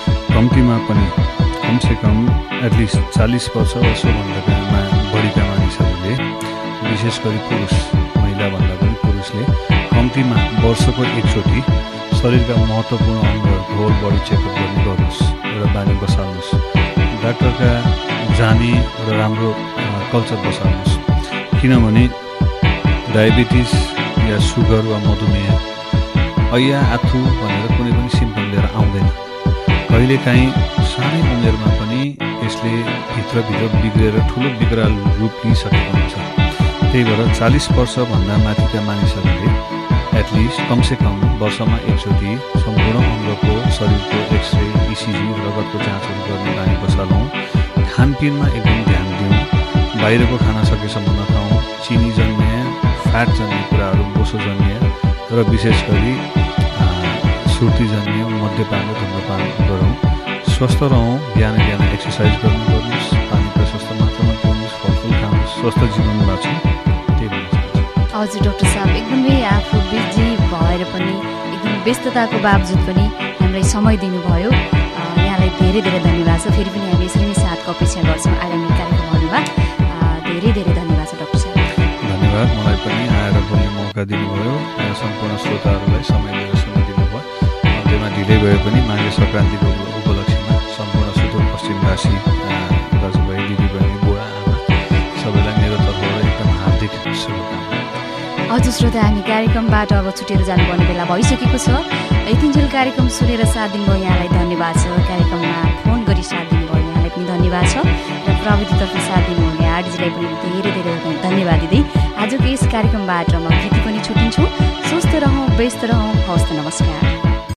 उमेरमा पनि कमसेकम एटलिस्ट चालिस वर्ष वा सोभन्दा बढीका मानिसहरूले विशेष गरी पुरुष महिलाभन्दा पनि पुरुषले कम्तीमा वर्षको एकचोटि शरीरका महत्त्वपूर्ण अङ्गहरूको होल बडी चेकअप गर्ने गर्नुहोस्, एउटा बानी बसाल्नुहोस्। डाक्टरका जाने र राम्रो कल्चर बसाल्नुहोस्, किनभने डायबिटिज या सुगर वा मधुमेह ऐया आथु भनेर कुनै पनि सिम्पटम लिएर आउँदैन। कहिलेकाहीँ सानै उमेरमा पनि यसले भित्रभित्र बिग्रेर ठुलो बिग्राल रूप लिइसकेको हुन्छ। त्यही भएर चालिस वर्षभन्दा माथिका मानिसहरूले एटलिस्ट कमसेकम वर्षमा एकचोटि सम्पूर्ण अङ्गको शरीरको एक्सरे, इसिजी, रगतको जाँचहरू गर्ने बानी बसालौँ। खानपिनमा एकदम ध्यान दिउँ, बाहिरको खाना सकेसम्म नखाउँ, चिनीजन्य फ्याट जन्य कुराहरू, बोसोजन्य र विशेष गरी सुर्तीजन्य मद्यपान र धुम्रपान गरौँ। स्वस्थ रहौँ, बिहान बिहान एक्सर्साइज गर्नु गर्नुहोस्, पानी प्रशस्त मात्रामा पिउनुहोस्, फलफुल खानुहोस्, स्वस्थ जीवन बाँचौँ, त्यही भन्न चाहन्छु। हजुर डाक्टर साहब, एकदमै आफू बिजी भएर पनि एकदमै व्यस्तताको बावजुद पनि हामीलाई समय दिनुभयो। यहाँलाई धेरै धेरै धन्यवाद छ। फेरि पनि हामी यसरी नै साथको अपेक्षा गर्छौँ आगामी कार्यक्रमहरूमा। धेरै धेरै धन्यवाद छ डाक्टर साहब। धन्यवाद, मलाई पनि आएर बोल्ने मौका दिनुभयो। सम्पूर्ण श्रोताहरूलाई समय दिएर सुनिदिनु भयो। अन्त्यमा ढिलै भए पनि माघे सङ्क्रान्तिको उपलक्ष्यमा सम्पूर्ण सुदूरपश्चिमवासी दाजुभाइ, दिदीबहिनी, बुवा आमा सबैलाई मेरो तर्फबाट एकदम हार्दिक शुभकामना। हजुर श्रोता, हामी कार्यक्रमबाट अब छुटेर जानुपर्ने बेला भइसकेको छ। यतिन्जेल कार्यक्रम सुनेर साथ दिनुभयो यहाँलाई धन्यवाद छ। कार्यक्रममा फोन गरी साथ दिनुभयो यहाँलाई पनि धन्यवाद छ। र प्रविधितर्फ साथ दिनुहुने आरडीजीलाई पनि धेरै धेरै धन्यवाद दिँदै आजको यस कार्यक्रमबाट म कृति पनि छुटिन्छु। स्वस्थ रहौँ, व्यस्त रहौँ, हवस् त, नमस्कार।